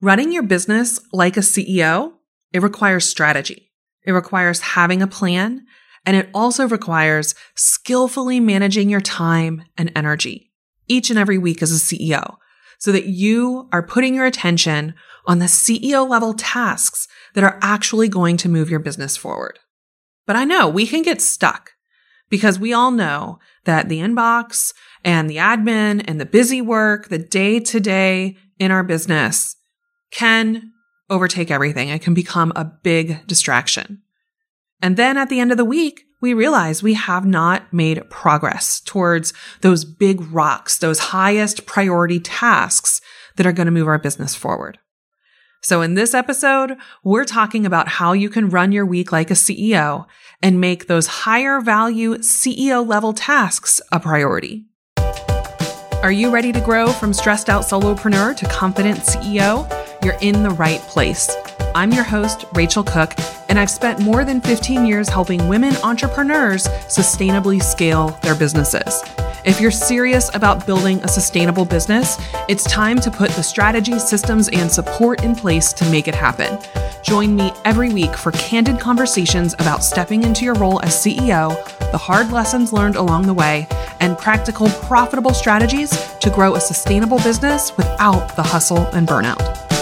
Running your business like a CEO, it requires strategy. It requires having a plan, and it also requires skillfully managing your time and energy each and every week as a CEO so that you are putting your attention on the CEO level tasks that are actually going to move your business forward. But I know we can get stuck because we all know that the inbox and the admin and the busy work, the day-to-day in our business can overtake everything. It can become a big distraction. And then at the end of the week, we realize we have not made progress towards those big rocks, those highest priority tasks that are going to move our business forward. So in this episode, we're talking about how you can run your week like a CEO and make those higher value CEO level tasks a priority. Are you ready to grow from stressed out solopreneur to confident CEO? You're in the right place. I'm your host, Rachel Cook, and I've spent more than 15 years helping women entrepreneurs sustainably scale their businesses. If you're serious about building a sustainable business, it's time to put the strategy, systems, and support in place to make it happen. Join me every week for candid conversations about stepping into your role as CEO, the hard lessons learned along the way, and practical, profitable strategies to grow a sustainable business without the hustle and burnout.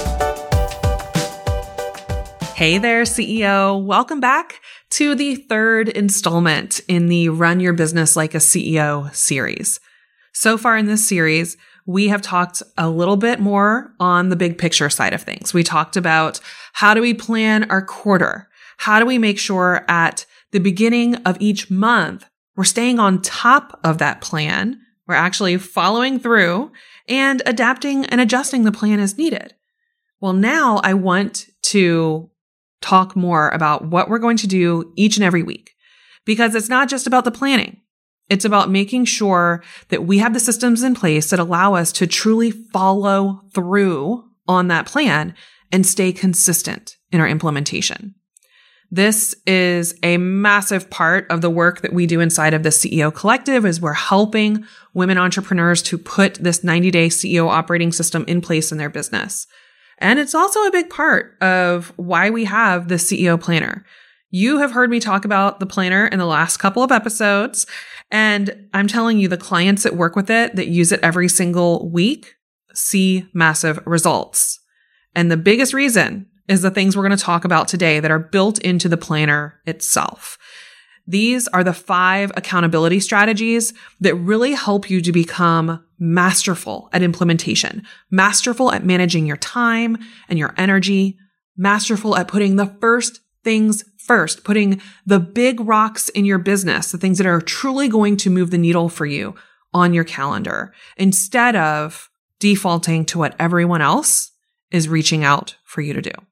Hey there, CEO. Welcome back to the third installment in the Run Your Business Like a CEO series. So far in this series, we have talked a little bit more on the big picture side of things. We talked about how do we plan our quarter? How do we make sure at the beginning of each month, we're staying on top of that plan? We're actually following through and adapting and adjusting the plan as needed. Well, now I want to talk more about what we're going to do each and every week, because it's not just about the planning. It's about making sure that we have the systems in place that allow us to truly follow through on that plan and stay consistent in our implementation. This is a massive part of the work that we do inside of the CEO Collective is we're helping women entrepreneurs to put this 90-day CEO operating system in place in their business. And it's also a big part of why we have the CEO Planner. You have heard me talk about the planner in the last couple of episodes, and I'm telling you, the clients that work with it, that use it every single week, see massive results. And the biggest reason is the things we're going to talk about today that are built into the planner itself. These are the 5 accountability strategies that really help you to become masterful at implementation, masterful at managing your time and your energy, masterful at putting the first things first, putting the big rocks in your business, the things that are truly going to move the needle for you on your calendar, instead of defaulting to what everyone else is reaching out for you to do.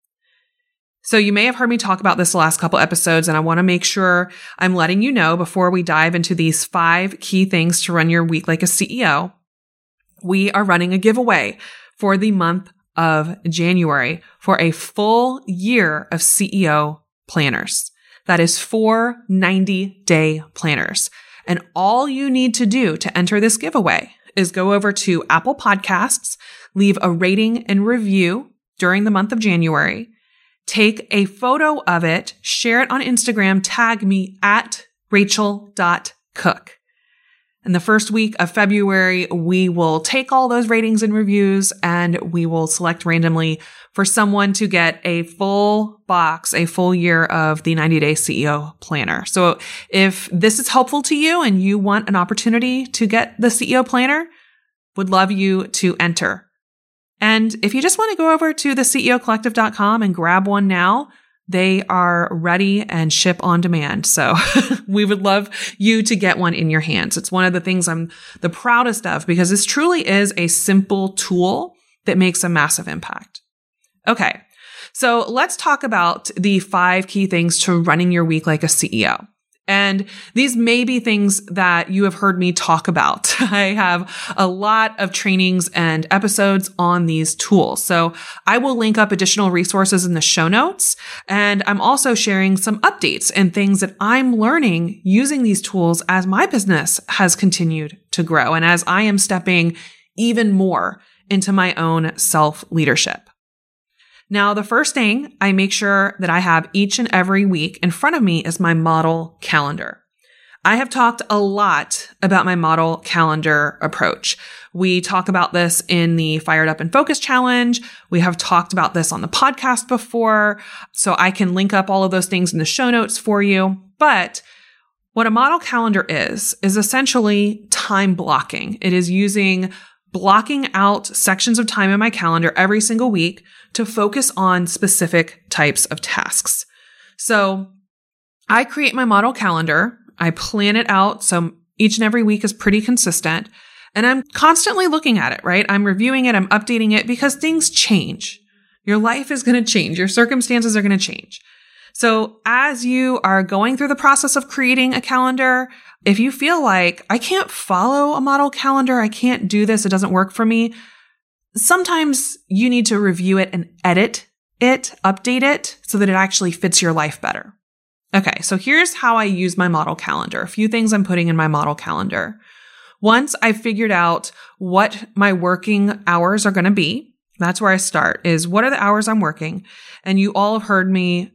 So you may have heard me talk about this the last couple episodes, and I want to make sure I'm letting you know before we dive into these 5 key things to run your week like a CEO. We are running a giveaway for the month of January for a full year of CEO planners. That is 4 90-day planners. And all you need to do to enter this giveaway is go over to Apple Podcasts, leave a rating and review during the month of January, take a photo of it, share it on Instagram, tag me at rachel.cook. In the first week of February, we will take all those ratings and reviews and we will select randomly for someone to get a full box, a full year of the 90-day CEO planner. So if this is helpful to you and you want an opportunity to get the CEO planner, would love you to enter. And if you just want to go over to theceocollective.com and grab one now, they are ready and ship on demand. So we would love you to get one in your hands. It's one of the things I'm the proudest of because this truly is a simple tool that makes a massive impact. Okay, so let's talk about the 5 key things to running your week like a CEO. And these may be things that you have heard me talk about. I have a lot of trainings and episodes on these tools. So I will link up additional resources in the show notes. And I'm also sharing some updates and things that I'm learning using these tools as my business has continued to grow and as I am stepping even more into my own self-leadership. Now, the first thing I make sure that I have each and every week in front of me is my model calendar. I have talked a lot about my model calendar approach. We talk about this in the Fired Up and Focus Challenge. We have talked about this on the podcast before, so I can link up all of those things in the show notes for you. But what a model calendar is essentially time blocking. It is blocking out sections of time in my calendar every single week to focus on specific types of tasks. So I create my model calendar. I plan it out so each and every week is pretty consistent, and I'm constantly looking at it, right? I'm reviewing it, I'm updating it because things change. Your life is going to change. Your circumstances are going to change. So as you are going through the process of creating a calendar, if you feel like I can't follow a model calendar, I can't do this, it doesn't work for me, sometimes you need to review it and edit it, update it so that it actually fits your life better. Okay, so here's how I use my model calendar. A few things I'm putting in my model calendar. Once I've figured out what my working hours are going to be, that's where I start, is what are the hours I'm working? And you all have heard me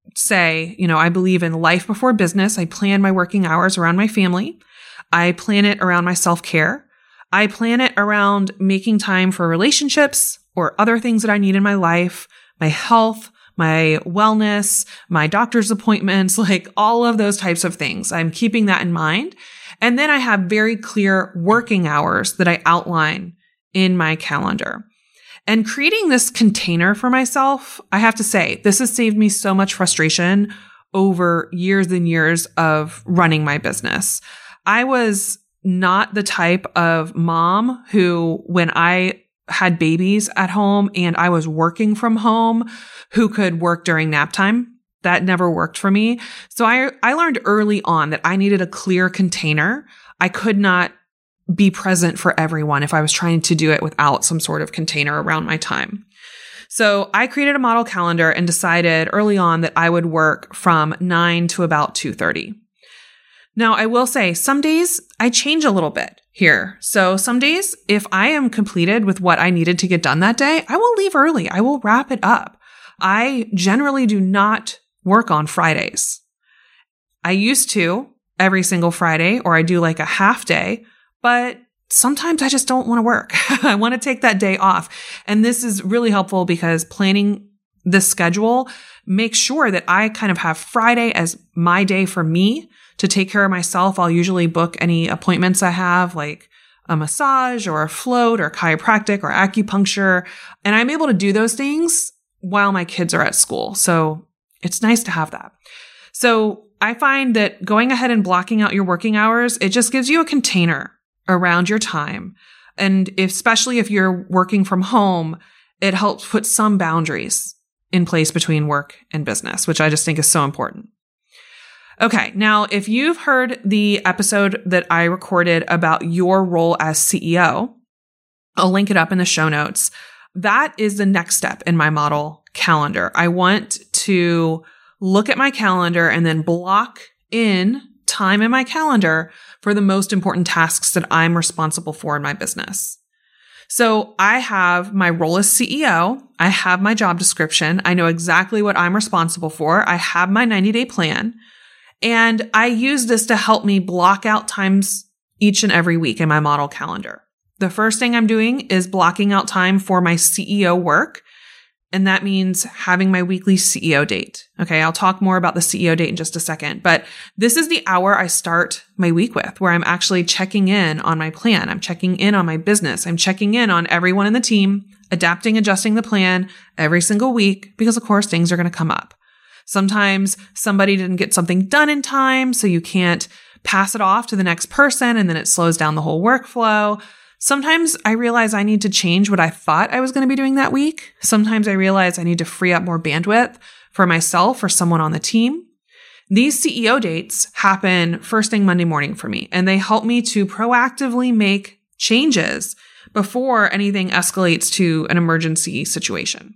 say, I believe in life before business. I plan my working hours around my family. I plan it around my self-care. I plan it around making time for relationships or other things that I need in my life, my health, my wellness, my doctor's appointments, like all of those types of things. I'm keeping that in mind. And then I have very clear working hours that I outline in my calendar. And creating this container for myself, I have to say, this has saved me so much frustration over years and years of running my business. I was not the type of mom who, when I had babies at home and I was working from home, who could work during nap time. That never worked for me. So I learned early on that I needed a clear container. I could not be present for everyone if I was trying to do it without some sort of container around my time. So I created a model calendar and decided early on that I would work from 9 to about 2:30. Now, I will say some days I change a little bit here. So some days, if I am completed with what I needed to get done that day, I will leave early. I will wrap it up. I generally do not work on Fridays. I used to every single Friday, or I do like a half day, but sometimes I just don't want to work. I want to take that day off. And this is really helpful because planning this schedule makes sure that I kind of have Friday as my day for me to take care of myself. I'll usually book any appointments I have, like a massage or a float or chiropractic or acupuncture. And I'm able to do those things while my kids are at school. So it's nice to have that. So I find that going ahead and blocking out your working hours, it just gives you a container around your time. And especially if you're working from home, it helps put some boundaries in place between work and business, which I just think is so important. Okay, now if you've heard the episode that I recorded about your role as CEO, I'll link it up in the show notes. That is the next step in my model calendar. I want to look at my calendar and then block in time in my calendar for the most important tasks that I'm responsible for in my business. So I have my role as CEO. I have my job description. I know exactly what I'm responsible for. I have my 90-day plan. And I use this to help me block out times each and every week in my model calendar. The first thing I'm doing is blocking out time for my CEO work. And that means having my weekly CEO date. Okay, I'll talk more about the CEO date in just a second. But this is the hour I start my week with, where I'm actually checking in on my plan. I'm checking in on my business. I'm checking in on everyone in the team, adapting, adjusting the plan every single week, because of course things are going to come up. Sometimes somebody didn't get something done in time, so you can't pass it off to the next person, and then it slows down the whole workflow. Sometimes I realize I need to change what I thought I was going to be doing that week. Sometimes I realize I need to free up more bandwidth for myself or someone on the team. These CEO dates happen first thing Monday morning for me, and they help me to proactively make changes before anything escalates to an emergency situation.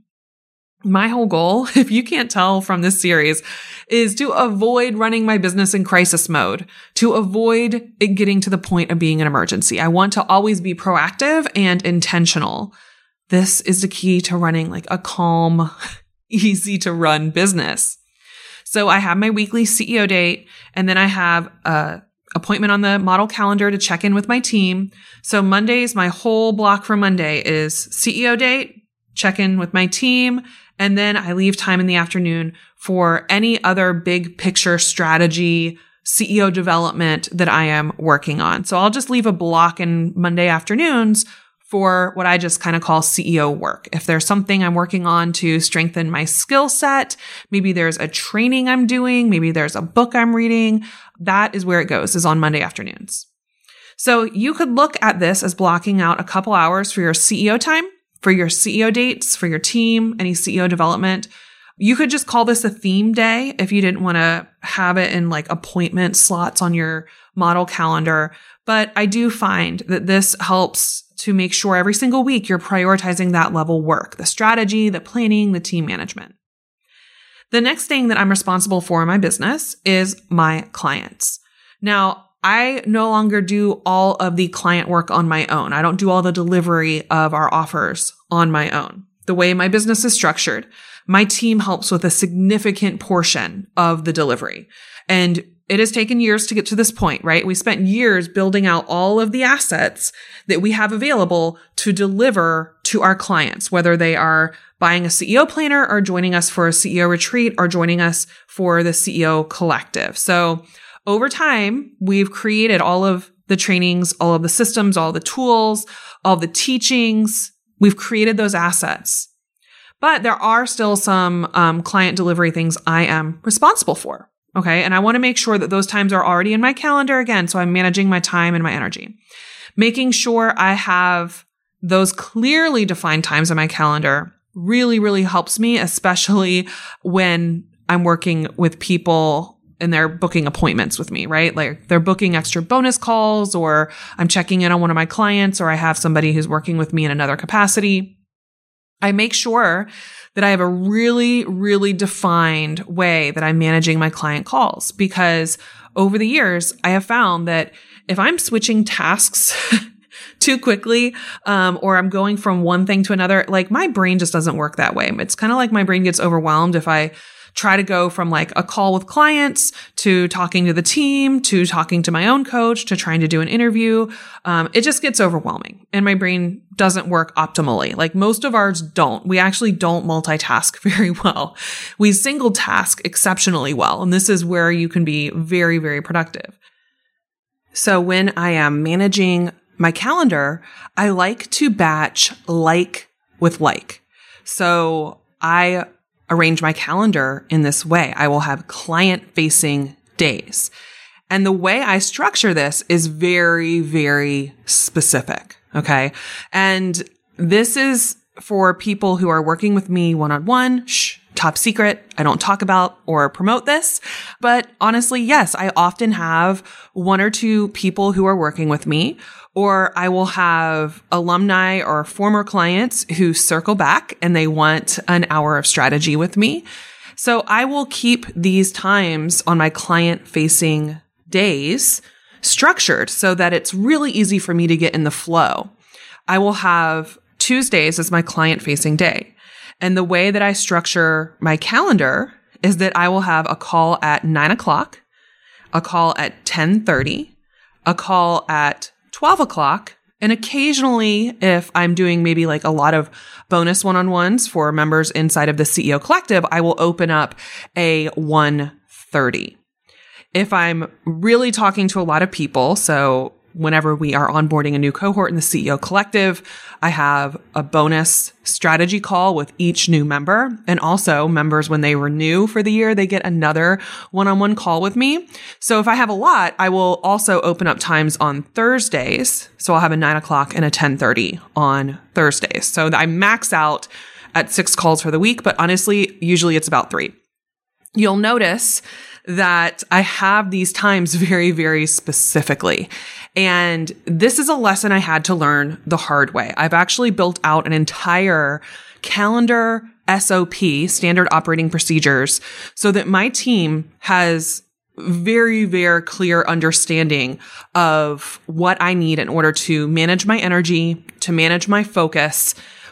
My whole goal, if you can't tell from this series, is to avoid running my business in crisis mode, to avoid it getting to the point of being an emergency. I want to always be proactive and intentional This is the key to running like a calm, easy to run business. So I have my weekly CEO date, and then I have a appointment on the model calendar to check in with my team. So Mondays, my whole block for Monday is CEO date, check in with my team, and then I leave time in the afternoon for any other big picture strategy, CEO development that I am working on. So I'll just leave a block in Monday afternoons for what I just kind of call CEO work. If there's something I'm working on to strengthen my skill set, maybe there's a training I'm doing, maybe there's a book I'm reading, that is where it goes, is on Monday afternoons. So you could look at this as blocking out a couple hours for your CEO time, for your CEO dates, for your team, any CEO development. You could just call this a theme day if you didn't want to have it in like appointment slots on your model calendar. But I do find that this helps to make sure every single week you're prioritizing that level work, the strategy, the planning, the team management. The next thing that I'm responsible for in my business is my clients. Now, I no longer do all of the client work on my own. I don't do all the delivery of our offers on my own. The way my business is structured, my team helps with a significant portion of the delivery. And it has taken years to get to this point, right? We spent years building out all of the assets that we have available to deliver to our clients, whether they are buying a CEO planner or joining us for a CEO retreat or joining us for the CEO collective. So over time, we've created all of the trainings, all of the systems, all the tools, all the teachings. We've created those assets. But there are still some client delivery things I am responsible for. Okay. And I want to make sure that those times are already in my calendar again. So I'm managing my time and my energy, making sure I have those clearly defined times in my calendar really, really helps me, especially when I'm working with people and they're booking appointments with me, right? Like they're booking extra bonus calls, or I'm checking in on one of my clients, or I have somebody who's working with me in another capacity. I make sure that I have a really, really defined way that I'm managing my client calls, because over the years, I have found that if I'm switching tasks too quickly, or I'm going from one thing to another, like my brain just doesn't work that way. It's kind of like my brain gets overwhelmed if I try to go from like a call with clients to talking to the team, to talking to my own coach, to trying to do an interview. It just gets overwhelming and my brain doesn't work optimally. Like most of ours don't. We actually don't multitask very well. We single task exceptionally well. And this is where you can be very, very productive. So when I am managing my calendar, I like to batch like with like. So I arrange my calendar in this way. I will have client-facing days. And the way I structure this is very, very specific. Okay. And this is for people who are working with me one-on-one. Top secret. I don't talk about or promote this. But honestly, yes, I often have one or two people who are working with me, or I will have alumni or former clients who circle back and they want an hour of strategy with me. So I will keep these times on my client-facing days structured so that it's really easy for me to get in the flow. I will have Tuesdays as my client-facing day. And the way that I structure my calendar is that I will have a call at 9:00, a call at 10:30, a call at 12 o'clock. And occasionally, if I'm doing maybe like a lot of bonus one-on-ones for members inside of the CEO Collective, I will open up a 1:30. If I'm really talking to a lot of people, so whenever we are onboarding a new cohort in the CEO Collective, I have a bonus strategy call with each new member. And also members, when they renew for the year, they get another one-on-one call with me. So if I have a lot, I will also open up times on Thursdays. So I'll have a 9:00 and a 10:30 on Thursdays. So I max out at 6 calls for the week, but honestly, usually it's about 3. You'll notice that I have these times very, very specifically. And this is a lesson I had to learn the hard way. I've actually built out an entire calendar SOP, standard operating procedures, so that my team has very, very clear understanding of what I need in order to manage my energy, to manage my focus,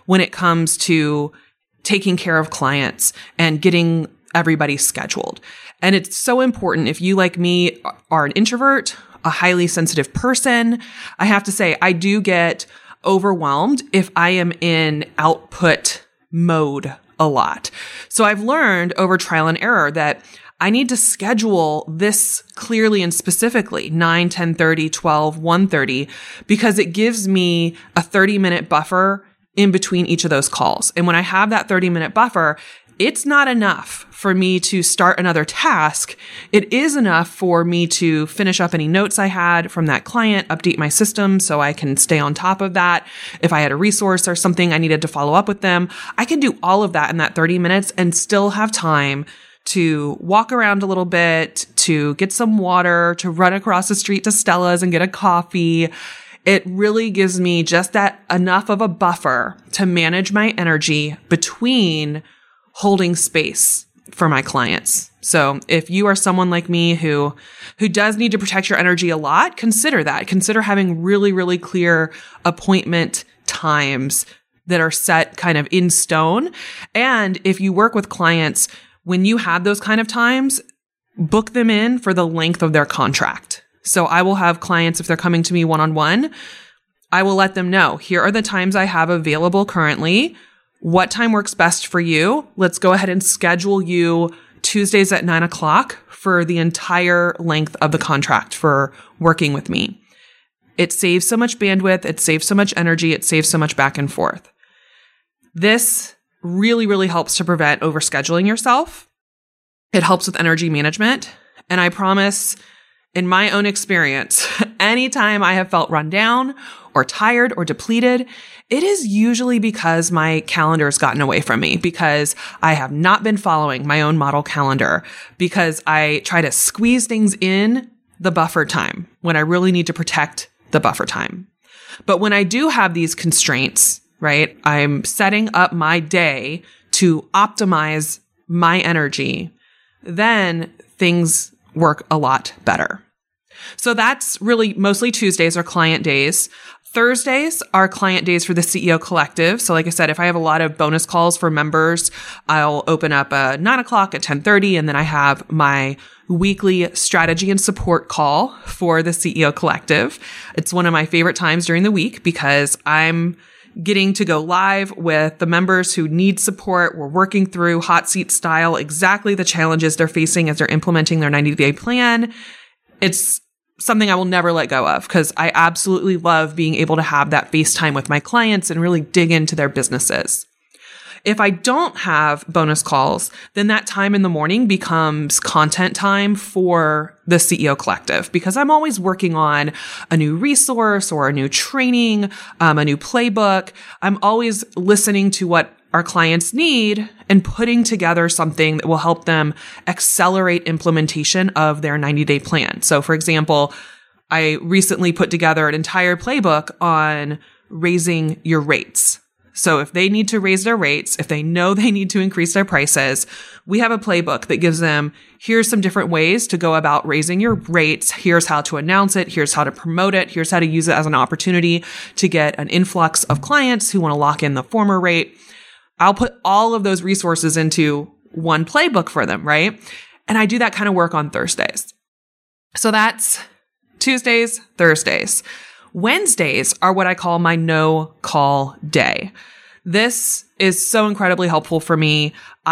when it comes to taking care of clients and getting everybody scheduled. And it's so important. If you, like me, are an introvert, a highly sensitive person, I have to say, I do get overwhelmed if I am in output mode a lot. So I've learned over trial and error that I need to schedule this clearly and specifically, 9, 10:30, 12, 1:30, because it gives me a 30-minute buffer in between each of those calls. And when I have that 30-minute buffer, it's not enough for me to start another task. It is enough for me to finish up any notes I had from that client, update my system so I can stay on top of that. If I had a resource or something I needed to follow up with them, I can do all of that in that 30 minutes and still have time to walk around a little bit, to get some water, to run across the street to Stella's and get a coffee. It really gives me just that enough of a buffer to manage my energy between holding space for my clients. So if you are someone like me who does need to protect your energy a lot, consider that. Consider having really, really clear appointment times that are set kind of in stone. And if you work with clients, when you have those kind of times, book them in for the length of their contract. So I will have clients, if they're coming to me one-on-one, I will let them know, here are the times I have available currently. What time works best for you? Let's go ahead and schedule you Tuesdays at 9 o'clock for the entire length of the contract for working with me. It saves so much bandwidth. It saves so much energy. It saves so much back and forth. This really, really helps to prevent overscheduling yourself. It helps with energy management. And I promise, in my own experience, anytime I have felt run down or tired or depleted, it is usually because my calendar has gotten away from me, because I have not been following my own model calendar, because I try to squeeze things in the buffer time when I really need to protect the buffer time. But when I do have these constraints, right, I'm setting up my day to optimize my energy, then things work a lot better. So that's really mostly Tuesdays are client days. Thursdays are client days for the CEO Collective. So like I said, if I have a lot of bonus calls for members, I'll open up at 9 o'clock at 10:30, and then I have my weekly strategy and support call for the CEO Collective. It's one of my favorite times during the week because I'm getting to go live with the members who need support. We're working through hot seat style exactly the challenges they're facing as they're implementing their 90-day plan. It's something I will never let go of because I absolutely love being able to have that FaceTime with my clients and really dig into their businesses. If I don't have bonus calls, then that time in the morning becomes content time for the CEO Collective because I'm always working on a new resource or a new training, a new playbook. I'm always listening to what our clients need and putting together something that will help them accelerate implementation of their 90-day plan. So for example, I recently put together an entire playbook on raising your rates. So if they need to raise their rates, if they know they need to increase their prices, we have a playbook that gives them, here's some different ways to go about raising your rates. Here's how to announce it. Here's how to promote it. Here's how to use it as an opportunity to get an influx of clients who want to lock in the former rate. I'll put all of those resources into one playbook for them, right? And I do that kind of work on Thursdays. So that's Tuesdays, Thursdays. Wednesdays are what I call my no-call day. This is so incredibly helpful for me.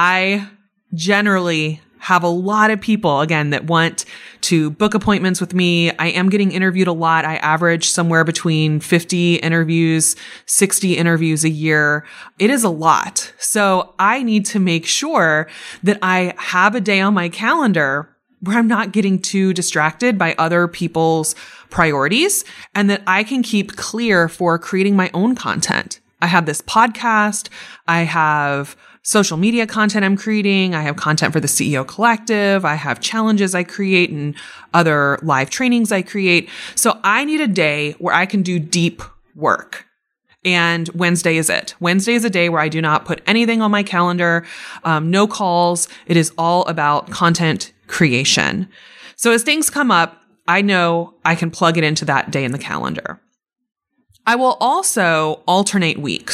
I generally have a lot of people, again, that want to book appointments with me. I am getting interviewed a lot. I average somewhere between 50 interviews, 60 interviews a year. It is a lot. So I need to make sure that I have a day on my calendar where I'm not getting too distracted by other people's priorities and that I can keep clear for creating my own content. I have this podcast. I have social media content I'm creating. I have content for the CEO Collective. I have challenges I create and other live trainings I create. So I need a day where I can do deep work. And Wednesday is it. Wednesday is a day where I do not put anything on my calendar, no calls. It is all about content creation. So as things come up, I know I can plug it into that day in the calendar. I will also alternate weeks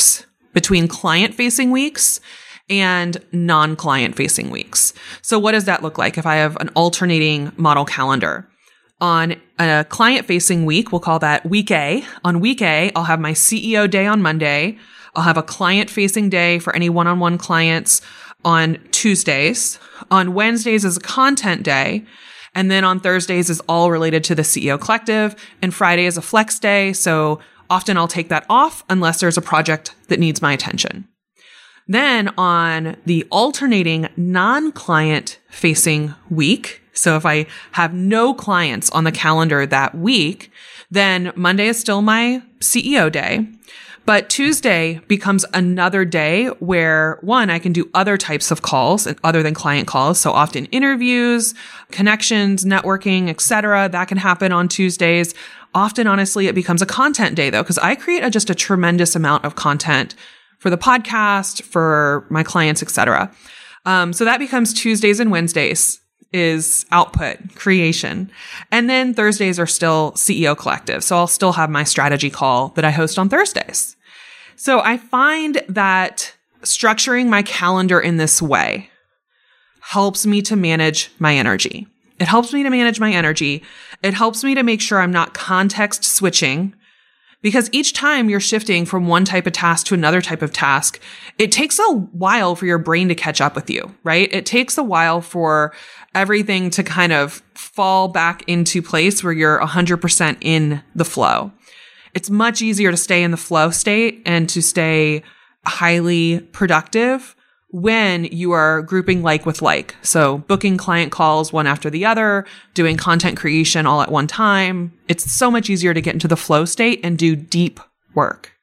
between client-facing weeks and non-client-facing weeks. So what does that look like if I have an alternating model calendar? On a client-facing week, we'll call that week A. On week A, I'll have my CEO day on Monday. I'll have a client-facing day for any one-on-one clients on Tuesdays. On Wednesdays is a content day. And then on Thursdays is all related to the CEO Collective. And Friday is a flex day. So often I'll take that off unless there's a project that needs my attention. Then on the alternating non-client facing week, so if I have no clients on the calendar that week, then Monday is still my CEO day. But Tuesday becomes another day where, one, I can do other types of calls other than client calls. So often interviews, connections, networking, etc. That can happen on Tuesdays. Often, honestly, it becomes a content day though, because I create just a tremendous amount of content for the podcast, for my clients, etc. So that becomes Tuesdays and Wednesdays is output creation. And then Thursdays are still CEO Collective. So I'll still have my strategy call that I host on Thursdays. So I find that structuring my calendar in this way helps me to manage my energy. It helps me to manage my energy. It helps me to make sure I'm not context switching, because each time you're shifting from one type of task to another type of task, it takes a while for your brain to catch up with you, right? It takes a while for everything to kind of fall back into place where you're 100% in the flow. It's much easier to stay in the flow state and to stay highly productive when you are grouping like with like. So booking client calls one after the other, doing content creation all at one time. It's so much easier to get into the flow state and do deep work.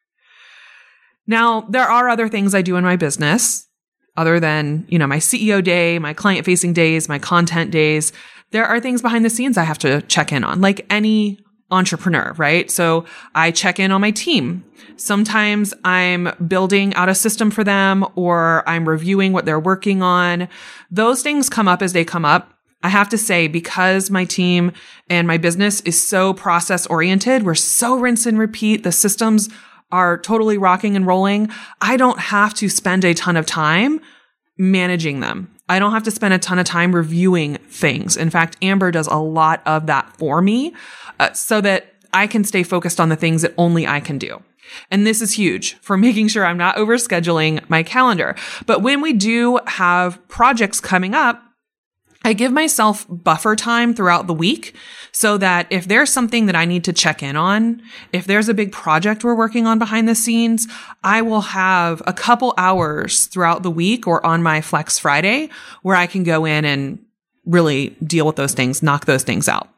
Now, there are other things I do in my business other than, my CEO day, my client facing days, my content days. There are things behind the scenes I have to check in on, like any entrepreneur, right? So I check in on my team. Sometimes I'm building out a system for them, or I'm reviewing what they're working on. Those things come up as they come up. I have to say, because my team and my business is so process oriented, we're so rinse and repeat. The systems are totally rocking and rolling. I don't have to spend a ton of time managing them. I don't have to spend a ton of time reviewing things. In fact, Amber does a lot of that for me, so that I can stay focused on the things that only I can do. And this is huge for making sure I'm not overscheduling my calendar. But when we do have projects coming up, I give myself buffer time throughout the week so that if there's something that I need to check in on, if there's a big project we're working on behind the scenes, I will have a couple hours throughout the week or on my Flex Friday where I can go in and really deal with those things, knock those things out.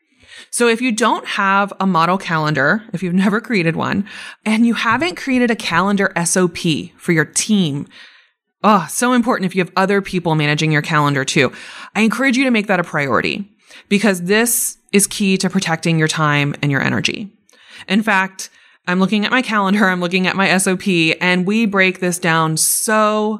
So if you don't have a model calendar, if you've never created one, and you haven't created a calendar SOP for your team, so important if you have other people managing your calendar too. I encourage you to make that a priority, because this is key to protecting your time and your energy. In fact, I'm looking at my calendar, I'm looking at my SOP, and we break this down so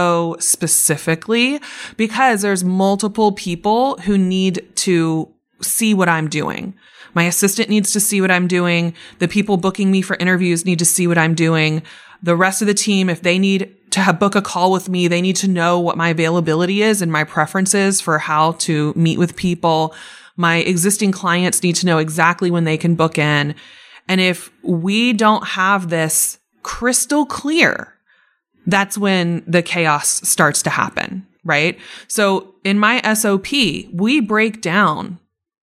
specifically because there's multiple people who need to see what I'm doing. My assistant needs to see what I'm doing. The people booking me for interviews need to see what I'm doing. The rest of the team, if they need to book a call with me, they need to know what my availability is and my preferences for how to meet with people. My existing clients need to know exactly when they can book in. And if we don't have this crystal clear, that's when the chaos starts to happen, right? So in my SOP, we break down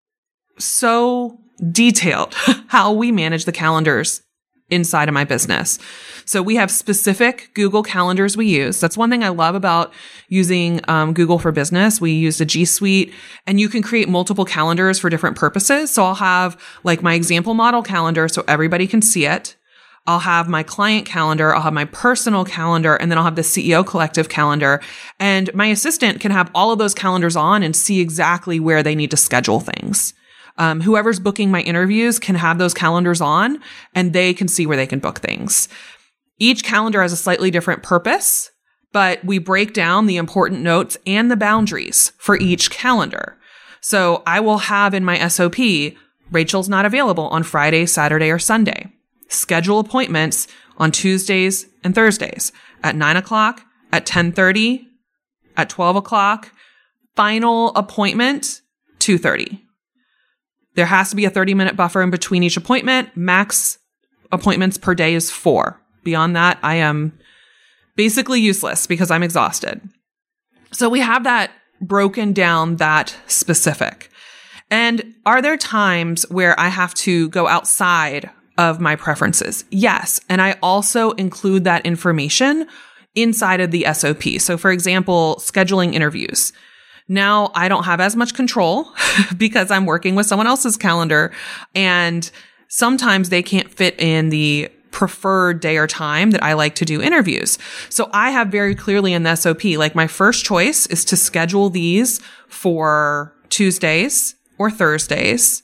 so detailed how we manage the calendars inside of my business. So we have specific Google calendars we use. That's one thing I love about using Google for Business. We use the G Suite, and you can create multiple calendars for different purposes. So I'll have like my example model calendar so everybody can see it. I'll have my client calendar, I'll have my personal calendar, and then I'll have the CEO Collective calendar. And my assistant can have all of those calendars on and see exactly where they need to schedule things. Whoever's booking my interviews can have those calendars on, and they can see where they can book things. Each calendar has a slightly different purpose, but we break down the important notes and the boundaries for each calendar. So I will have in my SOP, Rachel's not available on Friday, Saturday, or Sunday. Schedule appointments on Tuesdays and Thursdays at 9 o'clock, at 10:30, at 12 o'clock, final appointment, 2:30. There has to be a 30-minute buffer in between each appointment. Max appointments per day is 4. Beyond that, I am basically useless because I'm exhausted. So we have that broken down, that specific. And are there times where I have to go outside of my preferences? Yes. And I also include that information inside of the SOP. So for example, scheduling interviews. Now I don't have as much control because I'm working with someone else's calendar, and sometimes they can't fit in the preferred day or time that I like to do interviews. So I have very clearly in the SOP, like my first choice is to schedule these for Tuesdays or Thursdays.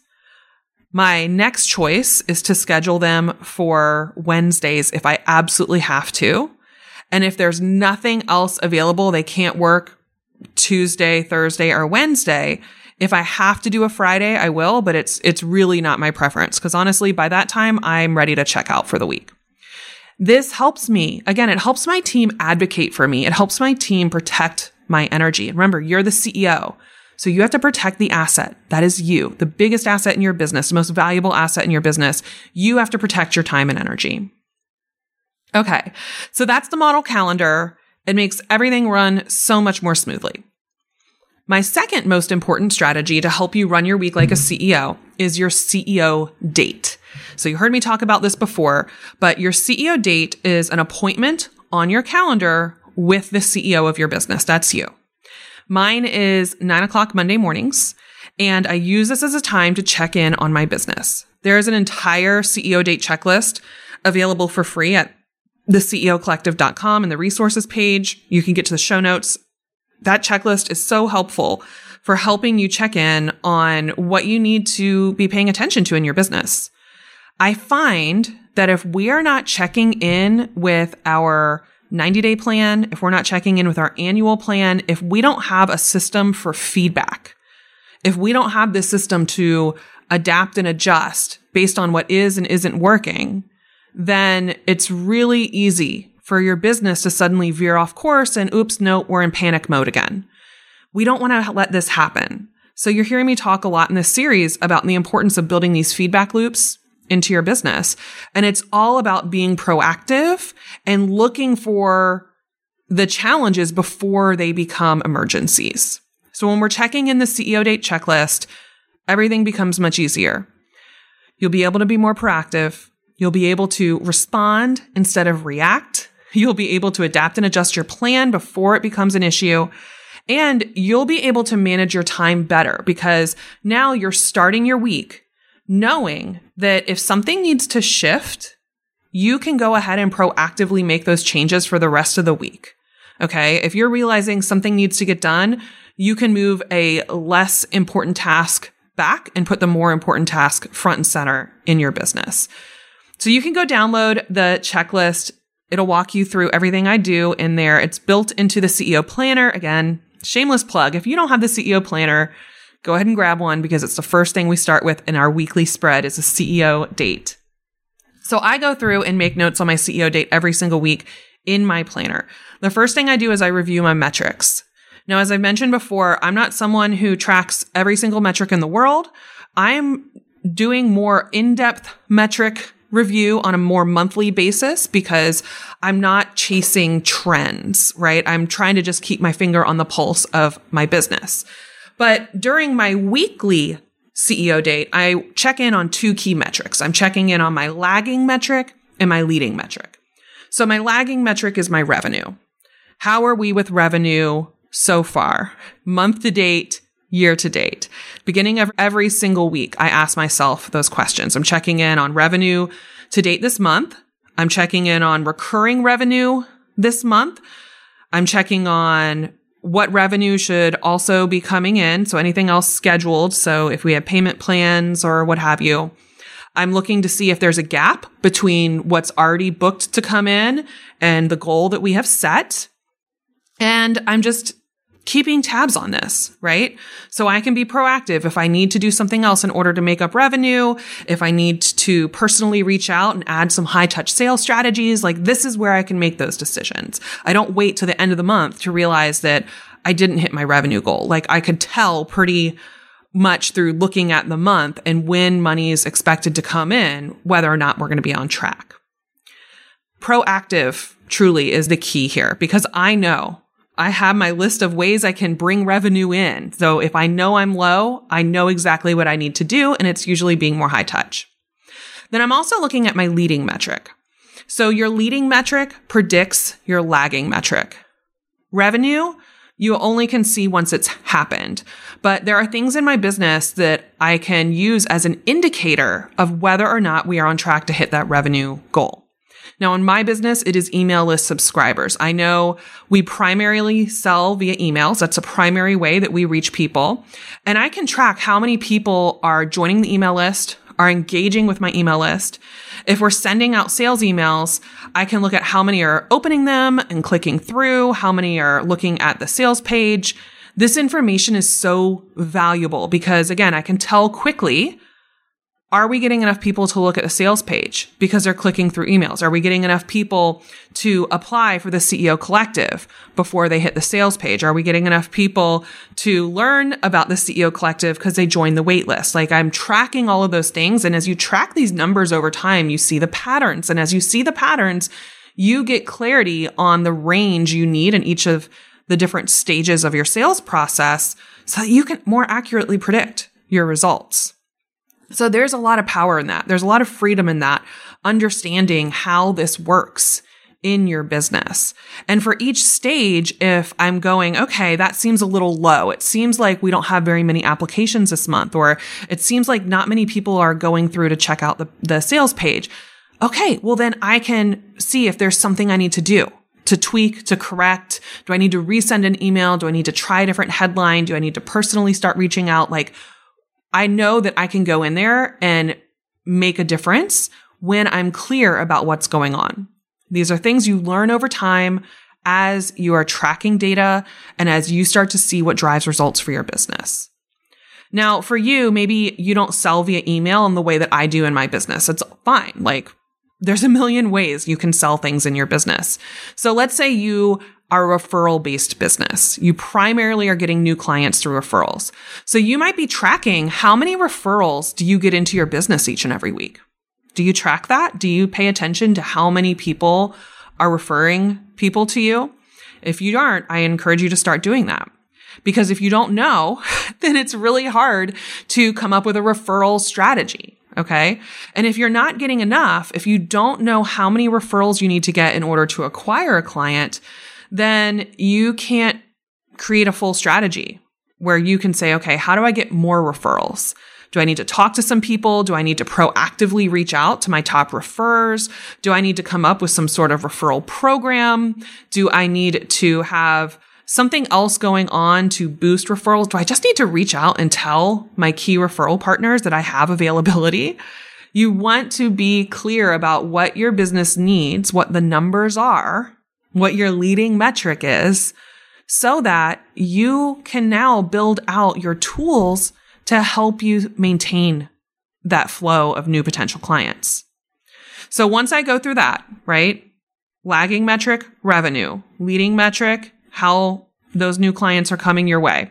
My next choice is to schedule them for Wednesdays if I absolutely have to. And if there's nothing else available, they can't work Tuesday, Thursday, or Wednesday. If I have to do a Friday, I will, but it's really not my preference because honestly, by that time, I'm ready to check out for the week. This helps me. Again, it helps my team advocate for me. It helps my team protect my energy. And remember, you're the CEO. So you have to protect the asset. That is you, the biggest asset in your business, the most valuable asset in your business. You have to protect your time and energy. Okay. So that's the model calendar. It makes everything run so much more smoothly. My second most important strategy to help you run your week like a CEO is your CEO date. So you heard me talk about this before, but your CEO date is an appointment on your calendar with the CEO of your business. That's you. Mine is 9 o'clock Monday mornings, and I use this as a time to check in on my business. There is an entire CEO date checklist available for free at theceocollective.com in the resources page. You can get to the show notes. That checklist is so helpful for helping you check in on what you need to be paying attention to in your business. I find that if we are not checking in with our 90-day plan, if we're not checking in with our annual plan, if we don't have a system for feedback, if we don't have this system to adapt and adjust based on what is and isn't working, then it's really easy for your business to suddenly veer off course and oops, no, we're in panic mode again. We don't want to let this happen. So you're hearing me talk a lot in this series about the importance of building these feedback loops into your business. And it's all about being proactive and looking for the challenges before they become emergencies. So when we're checking in the CEO date checklist, everything becomes much easier. You'll be able to be more proactive. You'll be able to respond instead of react. You'll be able to adapt and adjust your plan before it becomes an issue. And you'll be able to manage your time better because now you're starting your week knowing that if something needs to shift, you can go ahead and proactively make those changes for the rest of the week. Okay. If you're realizing something needs to get done, you can move a less important task back and put the more important task front and center in your business. So you can go download the checklist. It'll walk you through everything I do in there. It's built into the CEO Planner. Again, shameless plug. If you don't have the CEO Planner, go ahead and grab one because it's the first thing we start with in our weekly spread is a CEO date. So I go through and make notes on my CEO date every single week in my planner. The first thing I do is I review my metrics. Now, as I mentioned before, I'm not someone who tracks every single metric in the world. I'm doing more in-depth metric review on a more monthly basis because I'm not chasing trends, right? I'm trying to just keep my finger on the pulse of my business. But during my weekly CEO date, I check in on 2 key metrics. I'm checking in on my lagging metric and my leading metric. So my lagging metric is my revenue. How are we with revenue so far? Month to date, year to date. Beginning of every single week, I ask myself those questions. I'm checking in on revenue to date this month. I'm checking in on recurring revenue this month. I'm checking on what revenue should also be coming in. So anything else scheduled. So if we have payment plans or what have you, I'm looking to see if there's a gap between what's already booked to come in and the goal that we have set. And I'm just keeping tabs on this, right? So I can be proactive if I need to do something else in order to make up revenue, if I need to personally reach out and add some high touch sales strategies, like this is where I can make those decisions. I don't wait till the end of the month to realize that I didn't hit my revenue goal. Like I could tell pretty much through looking at the month and when money is expected to come in, whether or not we're going to be on track. Proactive truly is the key here because I know I have my list of ways I can bring revenue in. So if I know I'm low, I know exactly what I need to do, and it's usually being more high touch. Then I'm also looking at my leading metric. So your leading metric predicts your lagging metric. Revenue, you only can see once it's happened. But there are things in my business that I can use as an indicator of whether or not we are on track to hit that revenue goal. Now, in my business, it is email list subscribers. I know we primarily sell via emails. That's a primary way that we reach people. And I can track how many people are joining the email list, are engaging with my email list. If we're sending out sales emails, I can look at how many are opening them and clicking through, how many are looking at the sales page. This information is so valuable because, again, I can tell quickly, are we getting enough people to look at the sales page because they're clicking through emails? Are we getting enough people to apply for the CEO Collective before they hit the sales page? Are we getting enough people to learn about the CEO Collective because they joined the wait list? Like I'm tracking all of those things. And as you track these numbers over time, you see the patterns. And as you see the patterns, you get clarity on the range you need in each of the different stages of your sales process so that you can more accurately predict your results. So there's a lot of power in that. There's a lot of freedom in that, understanding how this works in your business. And for each stage, if I'm going, okay, that seems a little low. It seems like we don't have very many applications this month, or it seems like not many people are going through to check out the sales page. Okay, well then I can see if there's something I need to do. To tweak, to correct? Do I need to resend an email? Do I need to try a different headline? Do I need to personally start reaching out? Like, I know that I can go in there and make a difference when I'm clear about what's going on. These are things you learn over time as you are tracking data and as you start to see what drives results for your business. Now, for you, maybe you don't sell via email in the way that I do in my business. It's fine. Like, there's a million ways you can sell things in your business. So let's say you are a referral-based business. You primarily are getting new clients through referrals. So you might be tracking how many referrals do you get into your business each and every week? Do you track that? Do you pay attention to how many people are referring people to you? If you aren't, I encourage you to start doing that. Because if you don't know, then it's really hard to come up with a referral strategy. Okay. And if you're not getting enough, if you don't know how many referrals you need to get in order to acquire a client, then you can't create a full strategy where you can say, okay, how do I get more referrals? Do I need to talk to some people? Do I need to proactively reach out to my top referrers? Do I need to come up with some sort of referral program? Do I need to have something else going on to boost referrals? Do I just need to reach out and tell my key referral partners that I have availability? You want to be clear about what your business needs, what the numbers are, what your leading metric is, so that you can now build out your tools to help you maintain that flow of new potential clients. So once I go through that, right? Lagging metric, revenue. Leading metric, how those new clients are coming your way.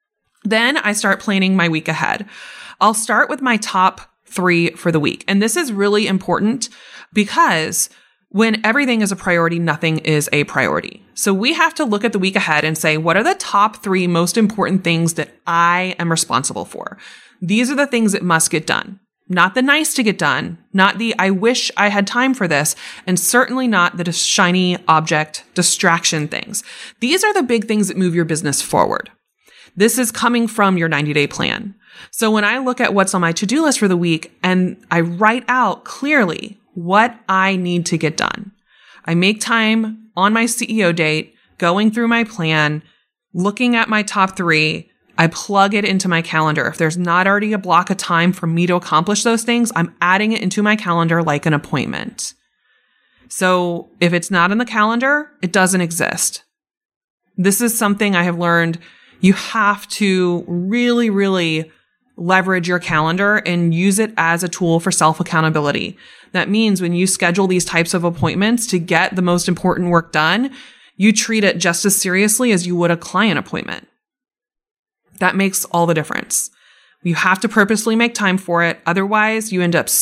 Then I start planning my week ahead. I'll start with my top 3 for the week. And this is really important because when everything is a priority, nothing is a priority. So we have to look at the week ahead and say, what are the top 3 most important things that I am responsible for? These are the things that must get done. Not the nice to get done, not the I wish I had time for this, and certainly not the shiny object distraction things. These are the big things that move your business forward. This is coming from your 90-day plan. So when I look at what's on my to-do list for the week and I write out clearly what I need to get done, I make time on my CEO date, going through my plan, looking at my top 3, I plug it into my calendar. If there's not already a block of time for me to accomplish those things, I'm adding it into my calendar like an appointment. So if it's not in the calendar, it doesn't exist. This is something I have learned. You have to really, really leverage your calendar and use it as a tool for self-accountability. That means when you schedule these types of appointments to get the most important work done, you treat it just as seriously as you would a client appointment. That makes all the difference. You have to purposely make time for it. Otherwise, you end up,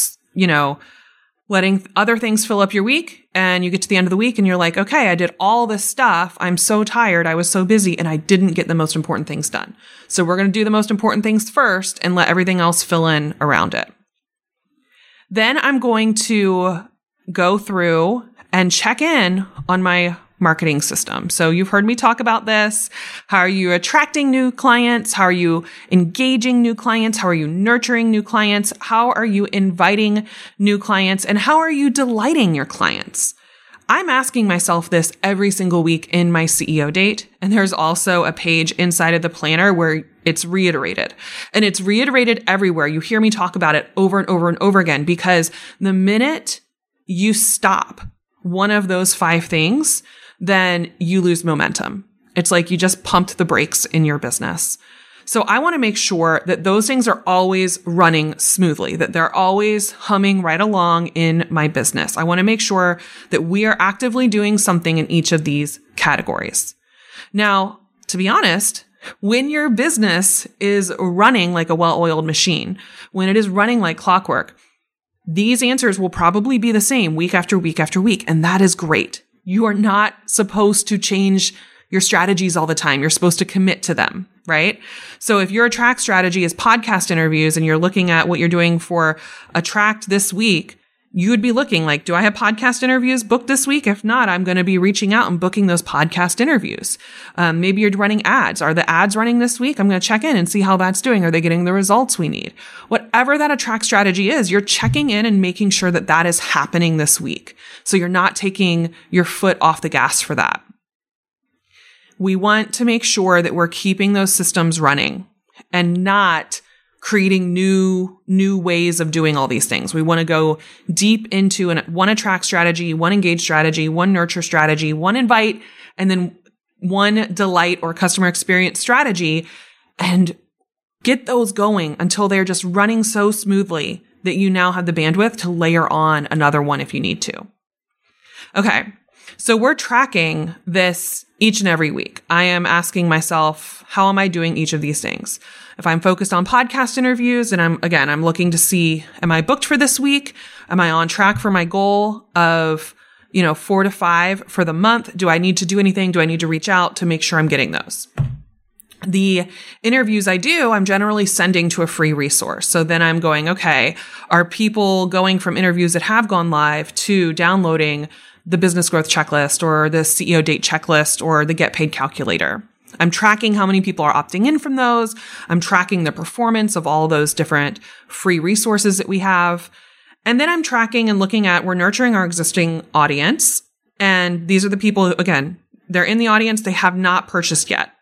letting other things fill up your week, and you get to the end of the week and you're like, okay, I did all this stuff. I'm so tired. I was so busy and I didn't get the most important things done. So we're going to do the most important things first and let everything else fill in around it. Then I'm going to go through and check in on my marketing system. So you've heard me talk about this. How are you attracting new clients? How are you engaging new clients? How are you nurturing new clients? How are you inviting new clients? And how are you delighting your clients? I'm asking myself this every single week in my CEO date. And there's also a page inside of the planner where it's reiterated. And it's reiterated everywhere. You hear me talk about it over and over and over again, because the minute you stop one of those 5 things, then you lose momentum. It's like you just pumped the brakes in your business. So I want to make sure that those things are always running smoothly, that they're always humming right along in my business. I want to make sure that we are actively doing something in each of these categories. Now, to be honest, when your business is running like a well-oiled machine, when it is running like clockwork, these answers will probably be the same week after week after week, and that is great. You are not supposed to change your strategies all the time. You're supposed to commit to them, right? So if your Attract strategy is podcast interviews and you're looking at what you're doing for Attract this week, you would be looking like, do I have podcast interviews booked this week? If not, I'm going to be reaching out and booking those podcast interviews. Maybe you're running ads. Are the ads running this week? I'm going to check in and see how that's doing. Are they getting the results we need? Whatever that Attract strategy is, you're checking in and making sure that that is happening this week. So you're not taking your foot off the gas for that. We want to make sure that we're keeping those systems running and not creating new ways of doing all these things. We want to go deep into one Attract strategy, one Engage strategy, one Nurture strategy, one Invite, and then one Delight or customer experience strategy, and get those going until they're just running so smoothly that you now have the bandwidth to layer on another one if you need to. Okay. So we're tracking this each and every week. I am asking myself, how am I doing each of these things? If I'm focused on podcast interviews and I'm looking to see, am I booked for this week? Am I on track for my goal of, 4 to 5 for the month? Do I need to do anything? Do I need to reach out to make sure I'm getting those? The interviews I do, I'm generally sending to a free resource. So then I'm going, okay, are people going from interviews that have gone live to downloading the business growth checklist or the CEO date checklist or the get paid calculator? I'm tracking how many people are opting in from those. I'm tracking the performance of all those different free resources that we have. And then I'm tracking and looking at, we're nurturing our existing audience. And these are the people who, again, they're in the audience. They have not purchased yet,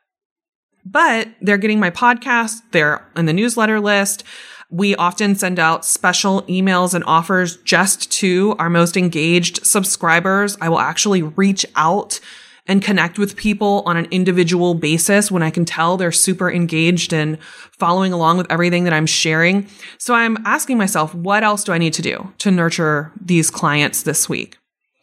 but they're getting my podcast. They're in the newsletter list. We often send out special emails and offers just to our most engaged subscribers. I will actually reach out and connect with people on an individual basis when I can tell they're super engaged and following along with everything that I'm sharing. So I'm asking myself, what else do I need to do to nurture these clients this week?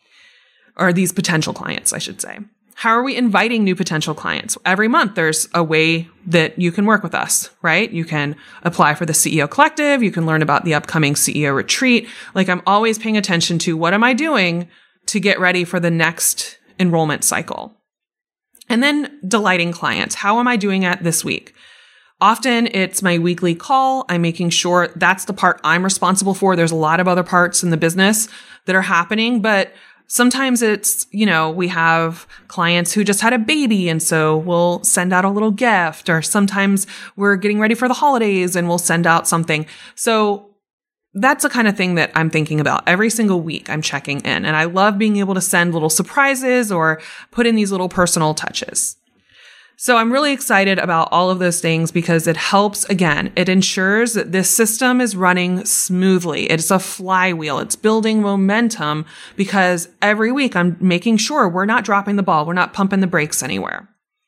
Or these potential clients, I should say. How are we inviting new potential clients? Every month, there's a way that you can work with us, right? You can apply for the CEO Collective. You can learn about the upcoming CEO retreat. Like, I'm always paying attention to what am I doing to get ready for the next enrollment cycle. And then delighting clients. How am I doing it this week? Often it's my weekly call. I'm making sure that's the part I'm responsible for. There's a lot of other parts in the business that are happening, but sometimes it's, we have clients who just had a baby, and so we'll send out a little gift, or sometimes we're getting ready for the holidays and we'll send out something. So that's the kind of thing that I'm thinking about every single week. I'm checking in, and I love being able to send little surprises or put in these little personal touches. So I'm really excited about all of those things because it helps, again, it ensures that this system is running smoothly. It's a flywheel. It's building momentum because every week I'm making sure we're not dropping the ball. We're not pumping the brakes anywhere.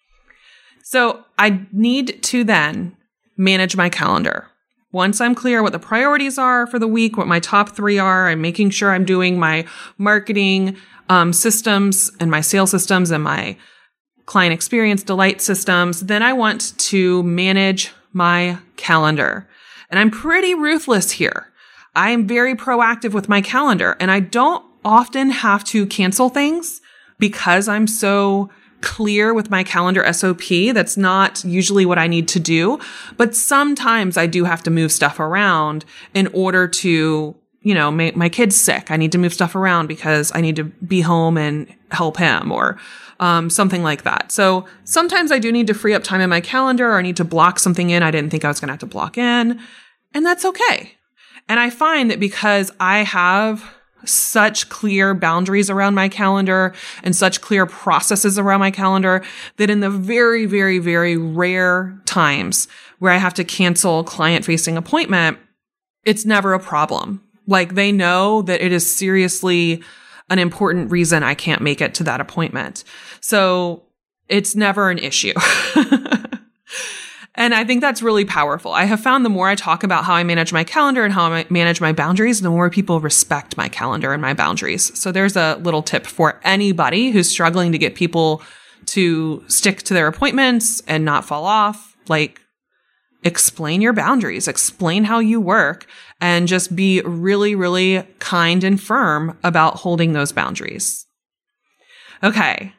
So I need to then manage my calendar. Once I'm clear what the priorities are for the week, what my top 3 are, I'm making sure I'm doing my marketing systems and my sales systems and my client experience delight systems. Then I want to manage my calendar. And I'm pretty ruthless here. I am very proactive with my calendar, and I don't often have to cancel things because I'm so clear with my calendar SOP. That's not usually what I need to do, but sometimes I do have to move stuff around in order to, make my kid's sick. I need to move stuff around because I need to be home and help him or something like that. So sometimes I do need to free up time in my calendar, or I need to block something in I didn't think I was going to have to block in, and that's okay. And I find that because I have such clear boundaries around my calendar and such clear processes around my calendar, that in the very, very, very rare times where I have to cancel a client-facing appointment, it's never a problem. Like, they know that it is seriously an important reason I can't make it to that appointment. So it's never an issue. And I think that's really powerful. I have found the more I talk about how I manage my calendar and how I manage my boundaries, the more people respect my calendar and my boundaries. So there's a little tip for anybody who's struggling to get people to stick to their appointments and not fall off. Like, explain your boundaries, explain how you work, and just be really, really kind and firm about holding those boundaries. Okay.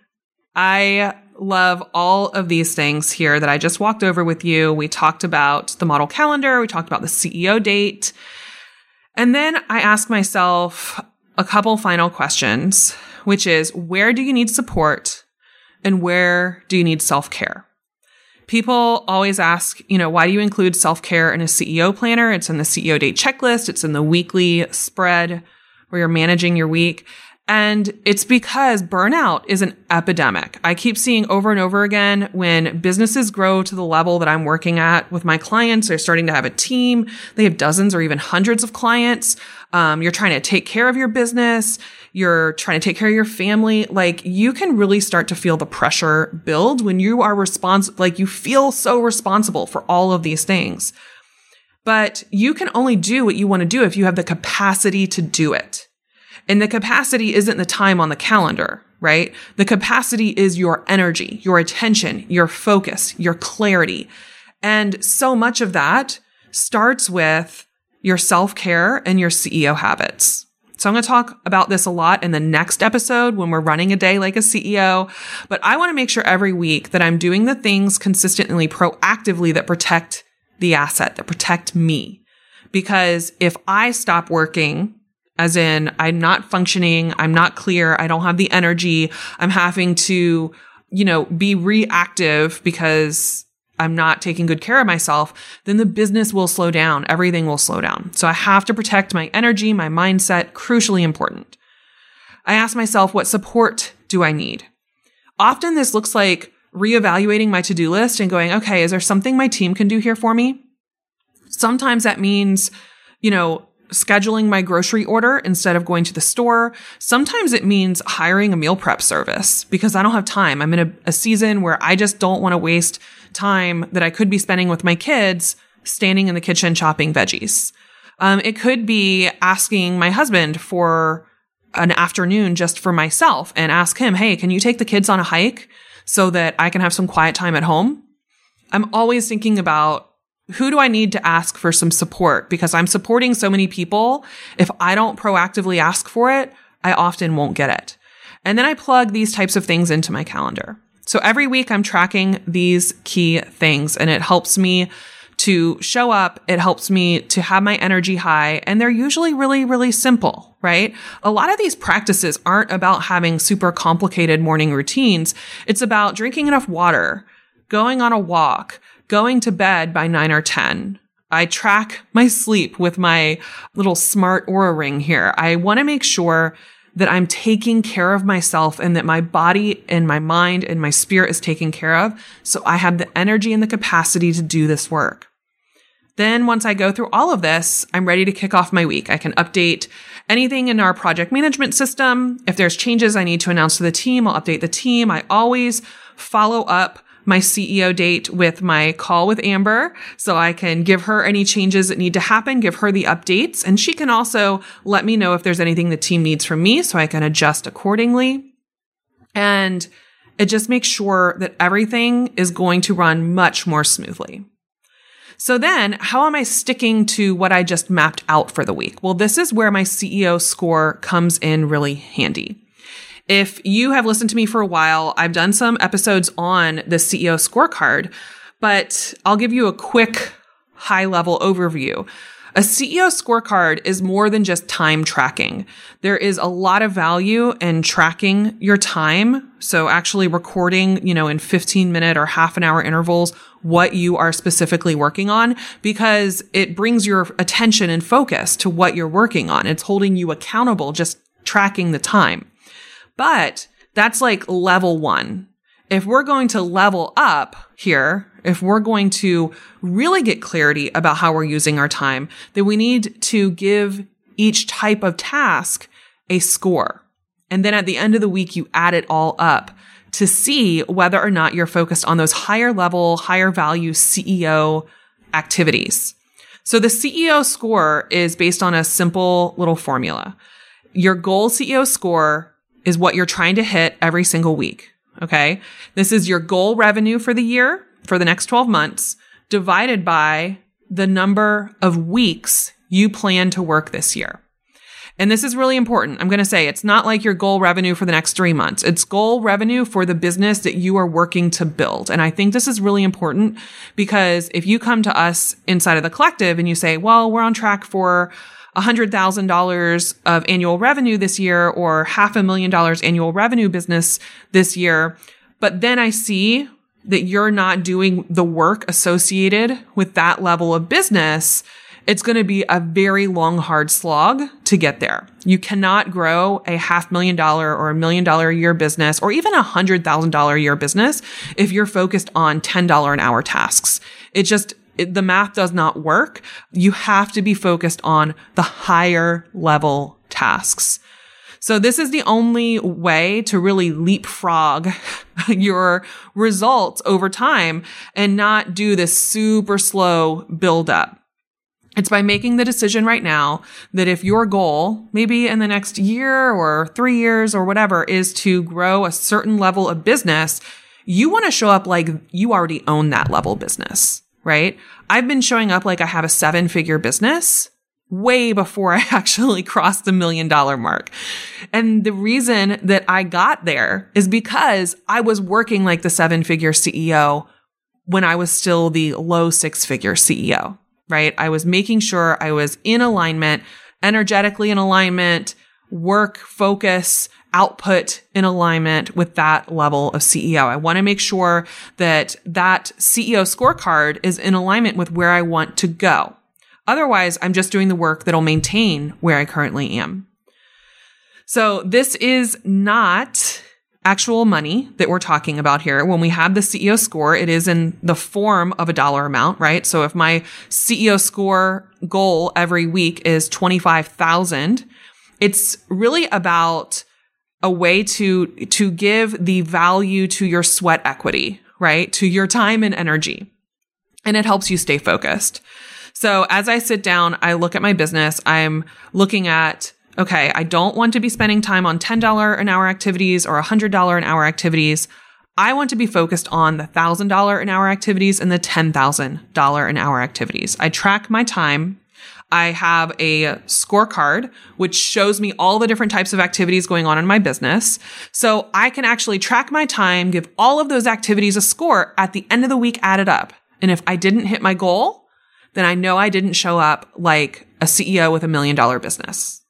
I love all of these things here that I just walked over with you. We talked about the model calendar. We talked about the CEO date. And then I ask myself a couple final questions, which is, where do you need support and where do you need self-care? People always ask, why do you include self-care in a CEO planner? It's in the CEO date checklist. It's in the weekly spread where you're managing your week. And it's because burnout is an epidemic. I keep seeing over and over again when businesses grow to the level that I'm working at with my clients, they're starting to have a team. They have dozens or even hundreds of clients. You're trying to take care of your business. You're trying to take care of your family. Like, you can really start to feel the pressure build when you are you feel so responsible for all of these things. But you can only do what you want to do if you have the capacity to do it. And the capacity isn't the time on the calendar, right? The capacity is your energy, your attention, your focus, your clarity. And so much of that starts with your self-care and your CEO habits. So I'm going to talk about this a lot in the next episode when we're running a day like a CEO. But I want to make sure every week that I'm doing the things consistently, proactively, that protect the asset, that protect me. Because if I stop working, as in, I'm not functioning, I'm not clear, I don't have the energy, I'm having to, be reactive because I'm not taking good care of myself, then the business will slow down. Everything will slow down. So I have to protect my energy, my mindset, crucially important. I ask myself, what support do I need? Often this looks like reevaluating my to-do list and going, okay, is there something my team can do here for me? Sometimes that means, scheduling my grocery order instead of going to the store. Sometimes it means hiring a meal prep service because I don't have time. I'm in a season where I just don't want to waste time that I could be spending with my kids standing in the kitchen chopping veggies. It could be asking my husband for an afternoon just for myself and ask him, hey, can you take the kids on a hike so that I can have some quiet time at home? I'm always thinking about, who do I need to ask for some support? Because I'm supporting so many people. If I don't proactively ask for it, I often won't get it. And then I plug these types of things into my calendar. So every week I'm tracking these key things, and it helps me to show up. It helps me to have my energy high. And they're usually really, really simple, right? A lot of these practices aren't about having super complicated morning routines. It's about drinking enough water, going on a walk, going to bed by 9 or 10. I track my sleep with my little smart Oura ring here. I want to make sure that I'm taking care of myself and that my body and my mind and my spirit is taken care of, so I have the energy and the capacity to do this work. Then once I go through all of this, I'm ready to kick off my week. I can update anything in our project management system. If there's changes I need to announce to the team, I'll update the team. I always follow up my CEO date with my call with Amber so I can give her any changes that need to happen, give her the updates, and she can also let me know if there's anything the team needs from me so I can adjust accordingly. And it just makes sure that everything is going to run much more smoothly. So then, how am I sticking to what I just mapped out for the week? Well, this is where my CEO score comes in really handy. If you have listened to me for a while, I've done some episodes on the CEO scorecard, but I'll give you a quick high-level overview. A CEO scorecard is more than just time tracking. There is a lot of value in tracking your time. So actually recording, in 15-minute or half an hour intervals, what you are specifically working on, because it brings your attention and focus to what you're working on. It's holding you accountable, just tracking the time. But that's like level 1. If we're going to level up here, if we're going to really get clarity about how we're using our time, then we need to give each type of task a score. And then at the end of the week, you add it all up to see whether or not you're focused on those higher level, higher value CEO activities. So the CEO score is based on a simple little formula. Your goal CEO score is what you're trying to hit every single week. Okay. This is your goal revenue for the year, for the next 12 months, divided by the number of weeks you plan to work this year. And this is really important. I'm going to say it's not like your goal revenue for the next 3 months. It's goal revenue for the business that you are working to build. And I think this is really important because if you come to us inside of the collective and you say, well, we're on track for $100,000 of annual revenue this year or $500,000 annual revenue business this year. But then I see that you're not doing the work associated with that level of business. It's going to be a very long, hard slog to get there. You cannot grow a $500,000 or $1 million a year business or even $100,000 a year business if you're focused on $10 an hour tasks. The math does not work. You have to be focused on the higher level tasks. So this is the only way to really leapfrog your results over time and not do this super slow build up. It's by making the decision right now that if your goal, maybe in the next year or 3 years or whatever, is to grow a certain level of business, you want to show up like you already own that level of business. Right? I've been showing up like I have a 7-figure business way before I actually crossed the $1 million mark. And the reason that I got there is because I was working like the 7-figure CEO when I was still the low 6-figure CEO, right? I was making sure I was in alignment, energetically in alignment, work, focus, output in alignment with that level of CEO. I want to make sure that that CEO scorecard is in alignment with where I want to go. Otherwise, I'm just doing the work that'll maintain where I currently am. So this is not actual money that we're talking about here. When we have the CEO score, it is in the form of a dollar amount, right? So if my CEO score goal every week is 25,000, it's really about a way to give the value to your sweat equity, right? To your time and energy. And it helps you stay focused. So as I sit down, I look at my business, I'm looking at, okay, I don't want to be spending time on $10 an hour activities or $100 an hour activities. I want to be focused on the $1,000 an hour activities and the $10,000 an hour activities. I track my time. I have a scorecard, which shows me all the different types of activities going on in my business. So I can actually track my time, give all of those activities a score at the end of the week added up. And if I didn't hit my goal, then I know I didn't show up like a CEO with $1 million business.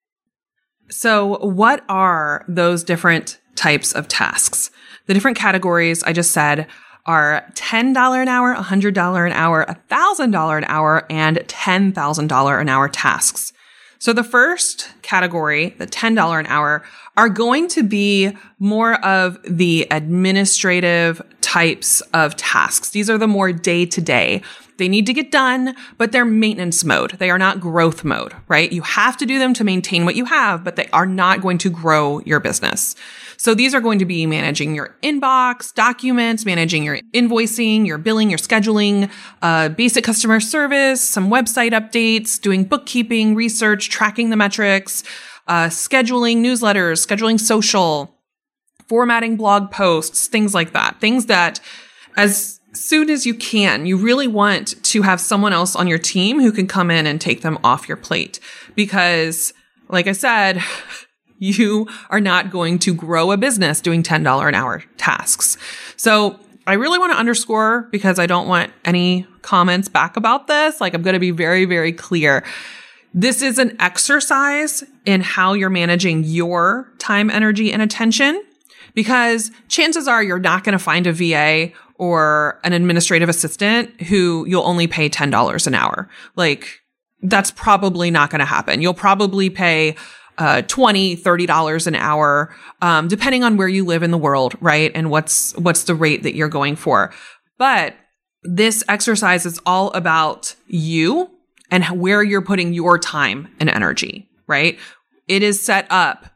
So what are those different types of tasks? The different categories I just said are $10 an hour, $100 an hour, $1,000 an hour, and $10,000 an hour tasks. So the first category, the $10 an hour, are going to be more of the administrative types of tasks. These are the more day-to-day. They need to get done, but they're maintenance mode. They are not growth mode, right? You have to do them to maintain what you have, but they are not going to grow your business. So these are going to be managing your inbox, documents, managing your invoicing, your billing, your scheduling, basic customer service, some website updates, doing bookkeeping, research, tracking the metrics, scheduling newsletters, scheduling social, formatting blog posts, things like that. Things that as soon as you can, you really want to have someone else on your team who can come in and take them off your plate. Because, like I said, you are not going to grow a business doing $10 an hour tasks. So I really want to underscore, because I don't want any comments back about this. Like, I'm going to be very, very clear. This is an exercise in how you're managing your time, energy, and attention, because chances are you're not going to find a VA or an administrative assistant who you'll only pay $10 an hour. Like, that's probably not going to happen. You'll probably pay $20, $30 an hour, depending on where you live in the world, right? And what's the rate that you're going for. But this exercise is all about you and where you're putting your time and energy, right? It is set up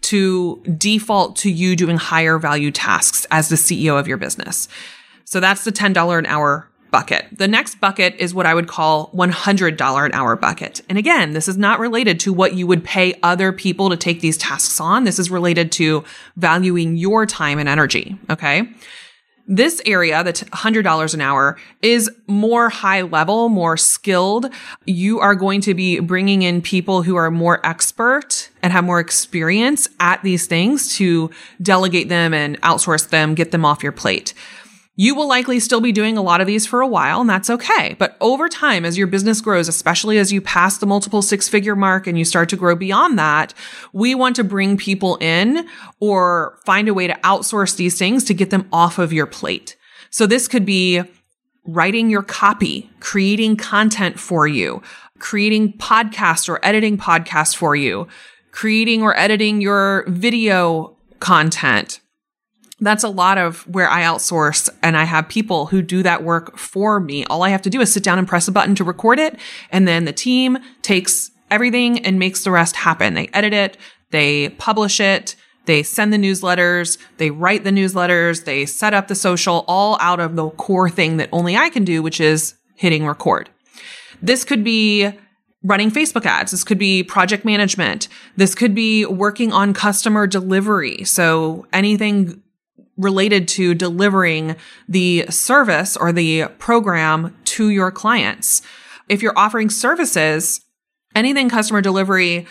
to default to you doing higher value tasks as the CEO of your business. So that's the $10 an hour bucket. The next bucket is what I would call $100 an hour bucket. And again, this is not related to what you would pay other people to take these tasks on. This is related to valuing your time and energy. Okay. This area, the $100 an hour, is more high level, more skilled. You are going to be bringing in people who are more expert and have more experience at these things to delegate them and outsource them, get them off your plate. You will likely still be doing a lot of these for a while, and that's okay. But over time, as your business grows, especially as you pass the multiple six-figure mark and you start to grow beyond that, we want to bring people in or find a way to outsource these things to get them off of your plate. So this could be writing your copy, creating content for you, creating podcasts or editing podcasts for you, creating or editing your video content. That's a lot of where I outsource, and I have people who do that work for me. All I have to do is sit down and press a button to record it, and then the team takes everything and makes the rest happen. They edit it, they publish it, they send the newsletters, they write the newsletters, they set up the social, all out of the core thing that only I can do, which is hitting record. This could be running Facebook ads. This could be project management. This could be working on customer delivery. So anything related to delivering the service or the program to your clients. If you're offering services, anything customer delivery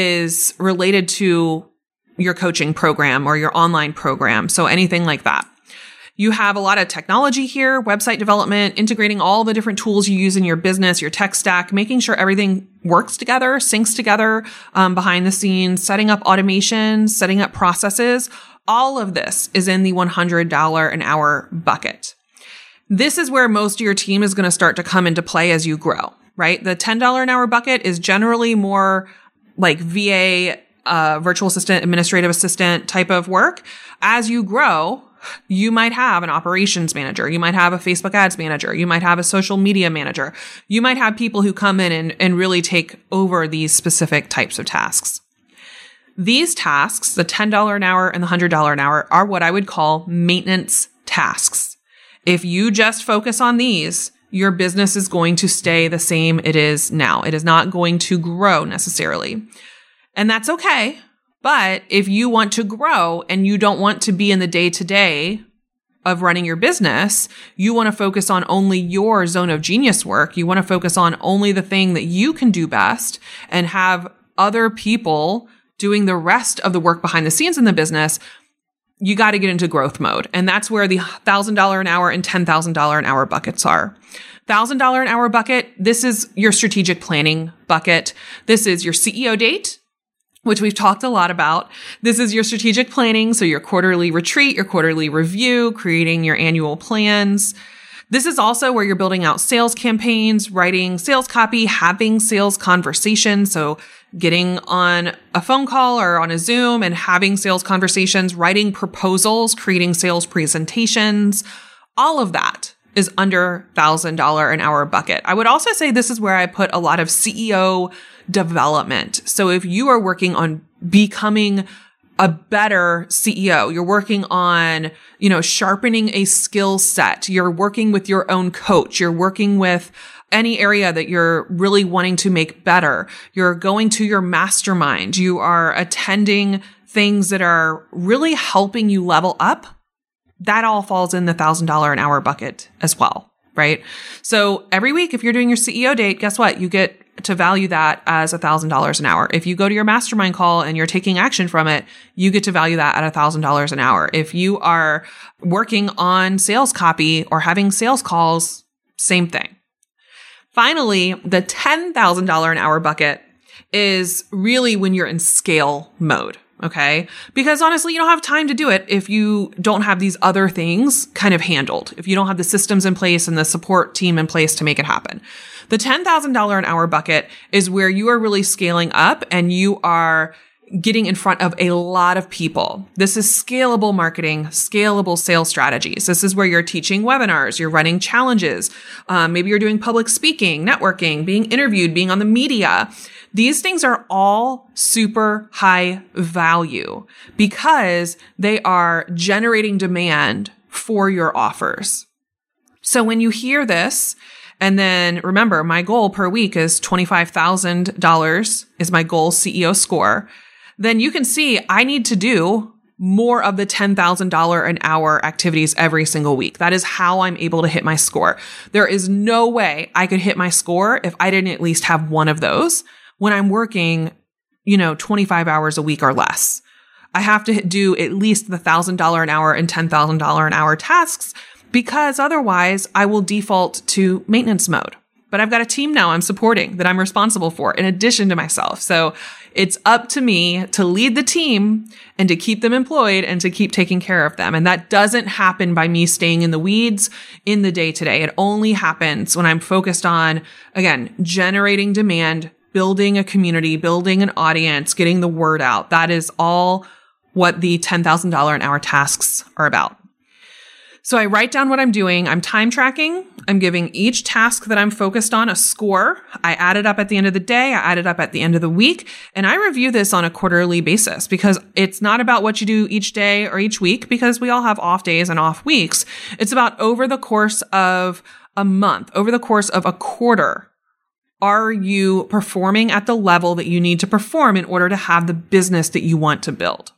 is related to your coaching program or your online program. So anything like that. You have a lot of technology here, website development, integrating all the different tools you use in your business, your tech stack, making sure everything works together, syncs together behind the scenes, setting up automations, setting up processes. All of this is in the $100 an hour bucket. This is where most of your team is going to start to come into play as you grow, right? The $10 an hour bucket is generally more like VA, virtual assistant, administrative assistant type of work. As you grow, you might have an operations manager. You might have a Facebook ads manager. You might have a social media manager. You might have people who come in and really take over these specific types of tasks. These tasks, the $10 an hour and the $100 an hour, are what I would call maintenance tasks. If you just focus on these, your business is going to stay the same it is now. It is not going to grow necessarily. And that's okay. But if you want to grow and you don't want to be in the day-to-day of running your business, you want to focus on only your zone of genius work. You want to focus on only the thing that you can do best and have other people doing the rest of the work behind the scenes in the business. You got to get into growth mode. And that's where the $1,000 an hour and $10,000 an hour buckets are. $1,000 an hour bucket, this is your strategic planning bucket. This is your CEO date, which we've talked a lot about. This is your strategic planning. So your quarterly retreat, your quarterly review, creating your annual plans. This is also where you're building out sales campaigns, writing sales copy, having sales conversations. So getting on a phone call or on a Zoom and having sales conversations, writing proposals, creating sales presentations, all of that is under $1,000 an hour bucket. I would also say this is where I put a lot of CEO development. So if you are working on becoming a better CEO, you're working on, sharpening a skill set, you're working with your own coach, you're working with any area that you're really wanting to make better, you're going to your mastermind, you are attending things that are really helping you level up, that all falls in the $1,000 an hour bucket as well, right? So every week, if you're doing your CEO date, guess what? You get to value that as $1,000 an hour. If you go to your mastermind call and you're taking action from it, you get to value that at $1,000 an hour. If you are working on sales copy or having sales calls, same thing. Finally, the $10,000 an hour bucket is really when you're in scale mode. Okay. Because honestly, you don't have time to do it if you don't have these other things kind of handled, if you don't have the systems in place and the support team in place to make it happen. The $10,000 an hour bucket is where you are really scaling up and you are getting in front of a lot of people. This is scalable marketing, scalable sales strategies. This is where you're teaching webinars, you're running challenges. Maybe you're doing public speaking, networking, being interviewed, being on the media. These things are all super high value because they are generating demand for your offers. So when you hear this, and then remember, my goal per week is $25,000 is my goal CEO score. Then you can see I need to do more of the $10,000 an hour activities every single week. That is how I'm able to hit my score. There is no way I could hit my score if I didn't at least have one of those when I'm working, 25 hours a week or less. I have to do at least the $1,000 an hour and $10,000 an hour tasks because otherwise I will default to maintenance mode. But I've got a team now I'm supporting that I'm responsible for in addition to myself. So it's up to me to lead the team and to keep them employed and to keep taking care of them. And that doesn't happen by me staying in the weeds in the day to day. It only happens when I'm focused on, again, generating demand, building a community, building an audience, getting the word out. That is all what the $10,000 an hour tasks are about. So I write down what I'm doing. I'm time tracking. I'm giving each task that I'm focused on a score. I add it up at the end of the day. I add it up at the end of the week. And I review this on a quarterly basis because it's not about what you do each day or each week because we all have off days and off weeks. It's about over the course of a month, over the course of a quarter. Are you performing at the level that you need to perform in order to have the business that you want to build?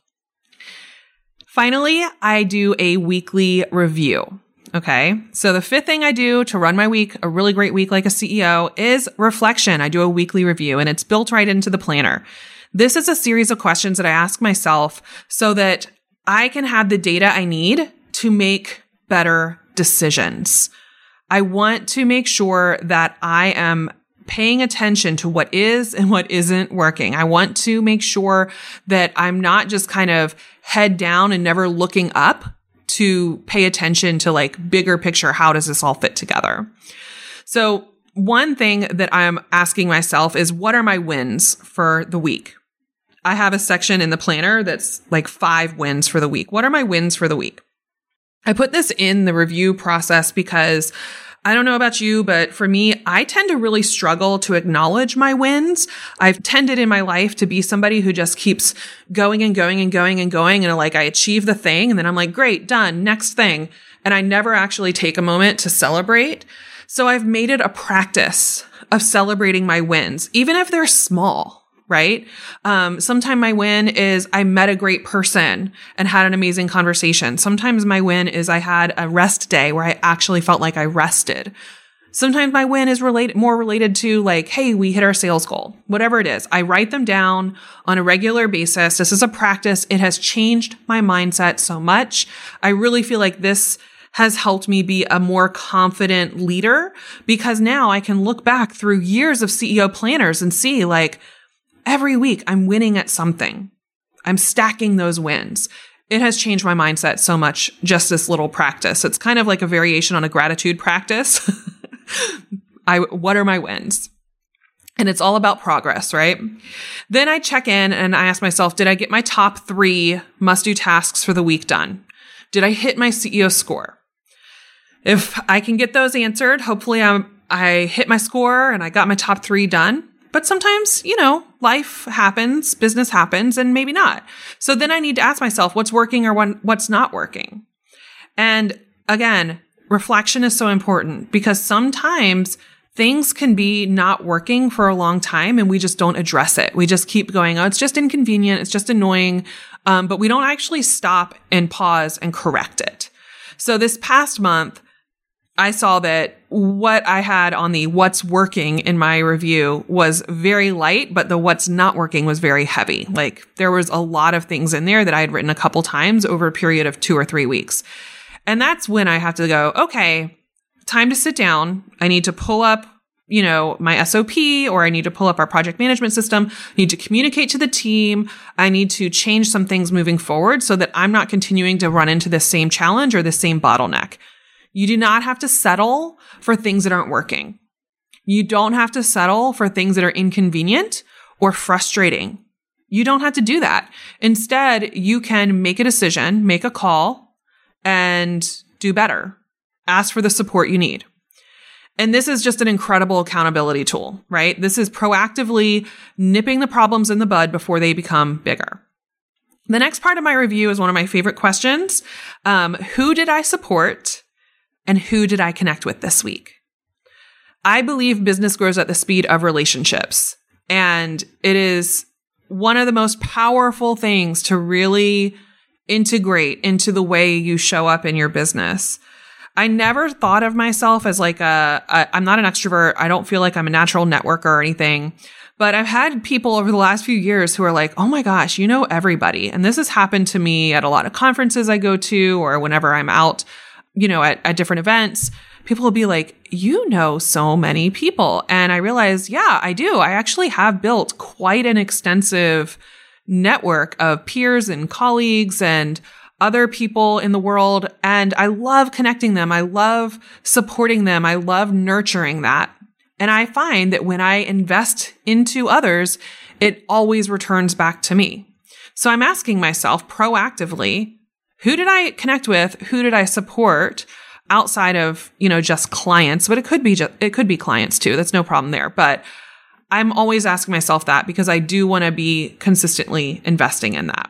Finally, I do a weekly review. Okay. So the fifth thing I do to run my week, a really great week like a CEO, is reflection. I do a weekly review and it's built right into the planner. This is a series of questions that I ask myself so that I can have the data I need to make better decisions. I want to make sure that I am paying attention to what is and what isn't working. I want to make sure that I'm not just kind of head down and never looking up to pay attention to like bigger picture. How does this all fit together? So one thing that I'm asking myself is, what are my wins for the week? I have a section in the planner that's like 5 wins for the week. What are my wins for the week? I put this in the review process because I don't know about you, but for me, I tend to really struggle to acknowledge my wins. I've tended in my life to be somebody who just keeps going and going and going and going. And like I achieve the thing and then I'm like, great, done, next thing. And I never actually take a moment to celebrate. So I've made it a practice of celebrating my wins, even if they're small. Right? Sometimes my win is I met a great person and had an amazing conversation. Sometimes my win is I had a rest day where I actually felt like I rested. Sometimes my win is more related to like, hey, we hit our sales goal, whatever it is. I write them down on a regular basis. This is a practice. It has changed my mindset so much. I really feel like this has helped me be a more confident leader because now I can look back through years of CEO planners and see like, every week, I'm winning at something. I'm stacking those wins. It has changed my mindset so much, just this little practice. It's kind of like a variation on a gratitude practice. What are my wins? And it's all about progress, right? Then I check in and I ask myself, did I get my top 3 must-do tasks for the week done? Did I hit my CEO score? If I can get those answered, hopefully I hit my score and I got my top 3 done. But sometimes, life happens, business happens, and maybe not. So then I need to ask myself what's working or what's not working. And again, reflection is so important because sometimes things can be not working for a long time and we just don't address it. We just keep going, oh, it's just inconvenient. It's just annoying. But we don't actually stop and pause and correct it. So this past month, I saw that what I had on the what's working in my review was very light, but the what's not working was very heavy. Like there was a lot of things in there that I had written a couple times over a period of 2 or 3 weeks. And that's when I have to go, okay, time to sit down. I need to pull up, my SOP, or I need to pull up our project management system. I need to communicate to the team. I need to change some things moving forward so that I'm not continuing to run into the same challenge or the same bottleneck. You do not have to settle for things that aren't working. You don't have to settle for things that are inconvenient or frustrating. You don't have to do that. Instead, you can make a decision, make a call, and do better. Ask for the support you need. And this is just an incredible accountability tool, right? This is proactively nipping the problems in the bud before they become bigger. The next part of my review is one of my favorite questions. Who did I support and who did I connect with this week? I believe business grows at the speed of relationships. And it is one of the most powerful things to really integrate into the way you show up in your business. I never thought of myself as like I'm not an extrovert. I don't feel like I'm a natural networker or anything, but I've had people over the last few years who are like, oh my gosh, you know everybody. And this has happened to me at a lot of conferences I go to or whenever I'm out, at different events. People will be like, you know so many people. And I realize, yeah, I do. I actually have built quite an extensive network of peers and colleagues and other people in the world. And I love connecting them. I love supporting them. I love nurturing that. And I find that when I invest into others, it always returns back to me. So I'm asking myself proactively, who did I connect with? Who did I support outside of, just clients? But it could be clients too. That's no problem there. But I'm always asking myself that because I do want to be consistently investing in that.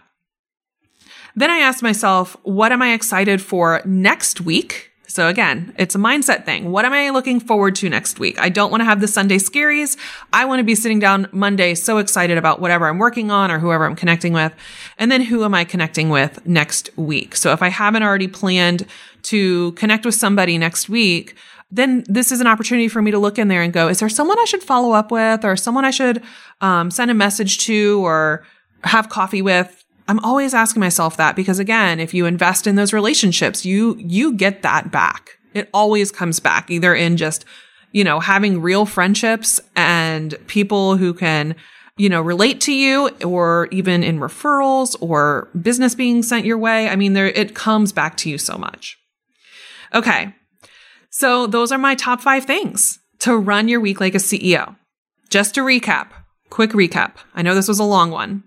Then I asked myself, what am I excited for next week? So again, it's a mindset thing. What am I looking forward to next week? I don't want to have the Sunday scaries. I want to be sitting down Monday so excited about whatever I'm working on or whoever I'm connecting with. And then who am I connecting with next week? So if I haven't already planned to connect with somebody next week, then this is an opportunity for me to look in there and go, is there someone I should follow up with or someone I should send a message to or have coffee with? I'm always asking myself that because again, if you invest in those relationships, you get that back. It always comes back either in just, having real friendships and people who can, relate to you or even in referrals or business being sent your way. I mean, it comes back to you so much. Okay. So those are my top 5 things to run your week like a CEO. Just to recap, quick recap. I know this was a long one.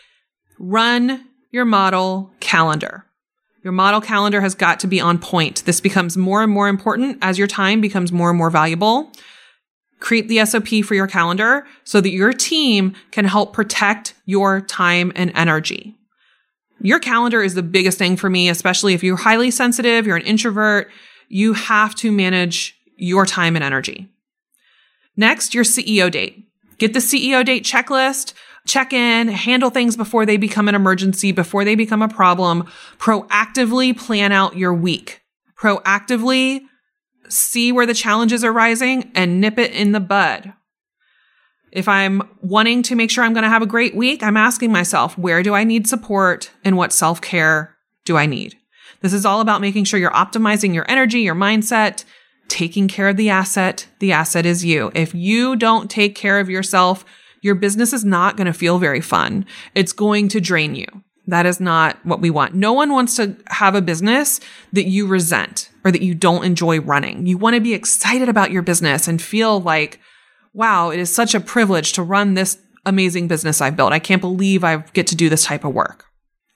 Run your model calendar. Your model calendar has got to be on point. This becomes more and more important as your time becomes more and more valuable. Create the SOP for your calendar so that your team can help protect your time and energy. Your calendar is the biggest thing for me, especially if you're highly sensitive, you're an introvert, you have to manage your time and energy. Next, your CEO date. Get the CEO date checklist. Check in, handle things before they become an emergency, before they become a problem. Proactively plan out your week. Proactively see where the challenges are rising and nip it in the bud. If I'm wanting to make sure I'm going to have a great week, I'm asking myself, where do I need support and what self-care do I need? This is all about making sure you're optimizing your energy, your mindset, taking care of the asset. The asset is you. If you don't take care of yourself, your business is not going to feel very fun. It's going to drain you. That is not what we want. No one wants to have a business that you resent or that you don't enjoy running. You want to be excited about your business and feel like, wow, it is such a privilege to run this amazing business I've built. I can't believe I get to do this type of work.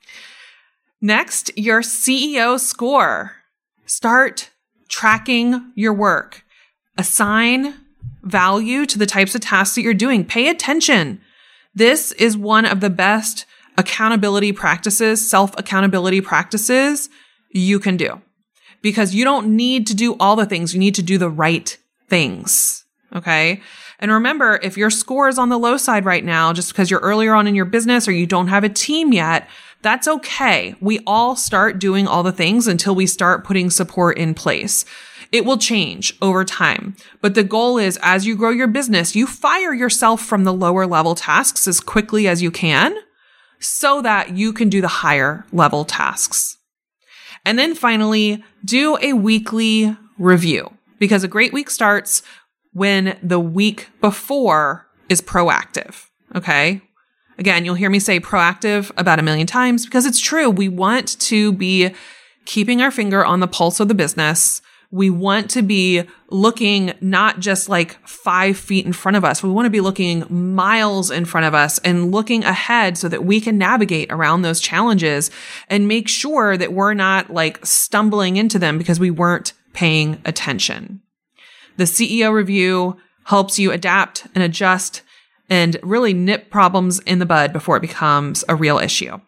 Next, your CEO score. Start tracking your work. Assign value to the types of tasks that you're doing. Pay attention. This is one of the best accountability practices, self-accountability practices you can do, because you don't need to do all the things. You need to do the right things. Okay. And remember, if your score is on the low side right now, just because you're earlier on in your business or you don't have a team yet, that's okay. We all start doing all the things until we start putting support in place. It will change over time. But the goal is, as you grow your business, you fire yourself from the lower level tasks as quickly as you can so that you can do the higher level tasks. And then finally, do a weekly review, because a great week starts when the week before is proactive. Okay. Again, you'll hear me say proactive about 1 million times because it's true. We want to be keeping our finger on the pulse of the business. We want to be looking not just like 5 feet in front of us. We want to be looking miles in front of us and looking ahead so that we can navigate around those challenges and make sure that we're not like stumbling into them because we weren't paying attention. The CEO review helps you adapt and adjust and really nip problems in the bud before it becomes a real issue.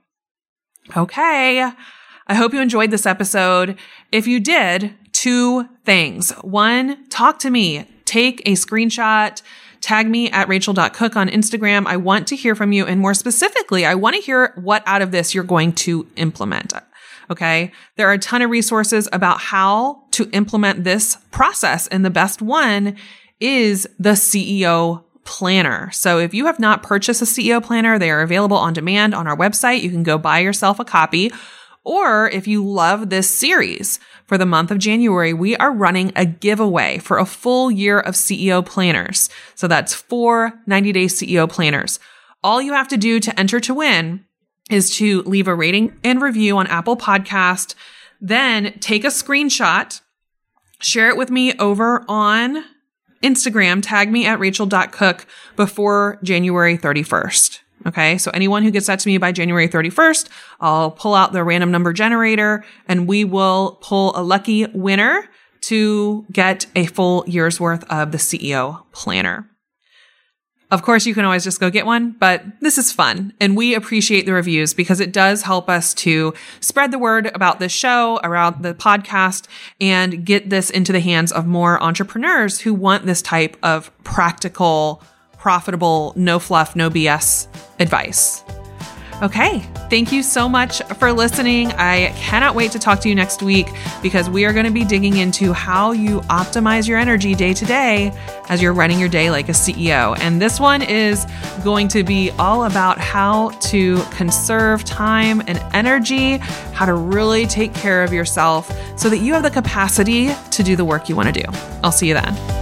Okay. I hope you enjoyed this episode. If you did, 2 things. 1, talk to me. Take a screenshot. Tag me at rachel.cook on Instagram. I want to hear from you. And more specifically, I want to hear what out of this you're going to implement. Okay. There are a ton of resources about how to implement this process. And the best one is the CEO Planner. So if you have not purchased a CEO Planner, they are available on demand on our website. You can go buy yourself a copy. Or if you love this series, for the month of January, we are running a giveaway for a full year of CEO Planners. So that's 4 90-day CEO Planners. All you have to do to enter to win is to leave a rating and review on Apple Podcast, then take a screenshot, share it with me over on Instagram, tag me at rachel.cook before January 31st. Okay. So anyone who gets that to me by January 31st, I'll pull out the random number generator and we will pull a lucky winner to get a full year's worth of the CEO Planner. Of course, you can always just go get one, but this is fun. And we appreciate the reviews because it does help us to spread the word about this show, around the podcast, and get this into the hands of more entrepreneurs who want this type of practical, profitable, no fluff, no BS advice. Okay. Thank you so much for listening. I cannot wait to talk to you next week because we are going to be digging into how you optimize your energy day to day as you're running your day like a CEO. And this one is going to be all about how to conserve time and energy, how to really take care of yourself so that you have the capacity to do the work you want to do. I'll see you then.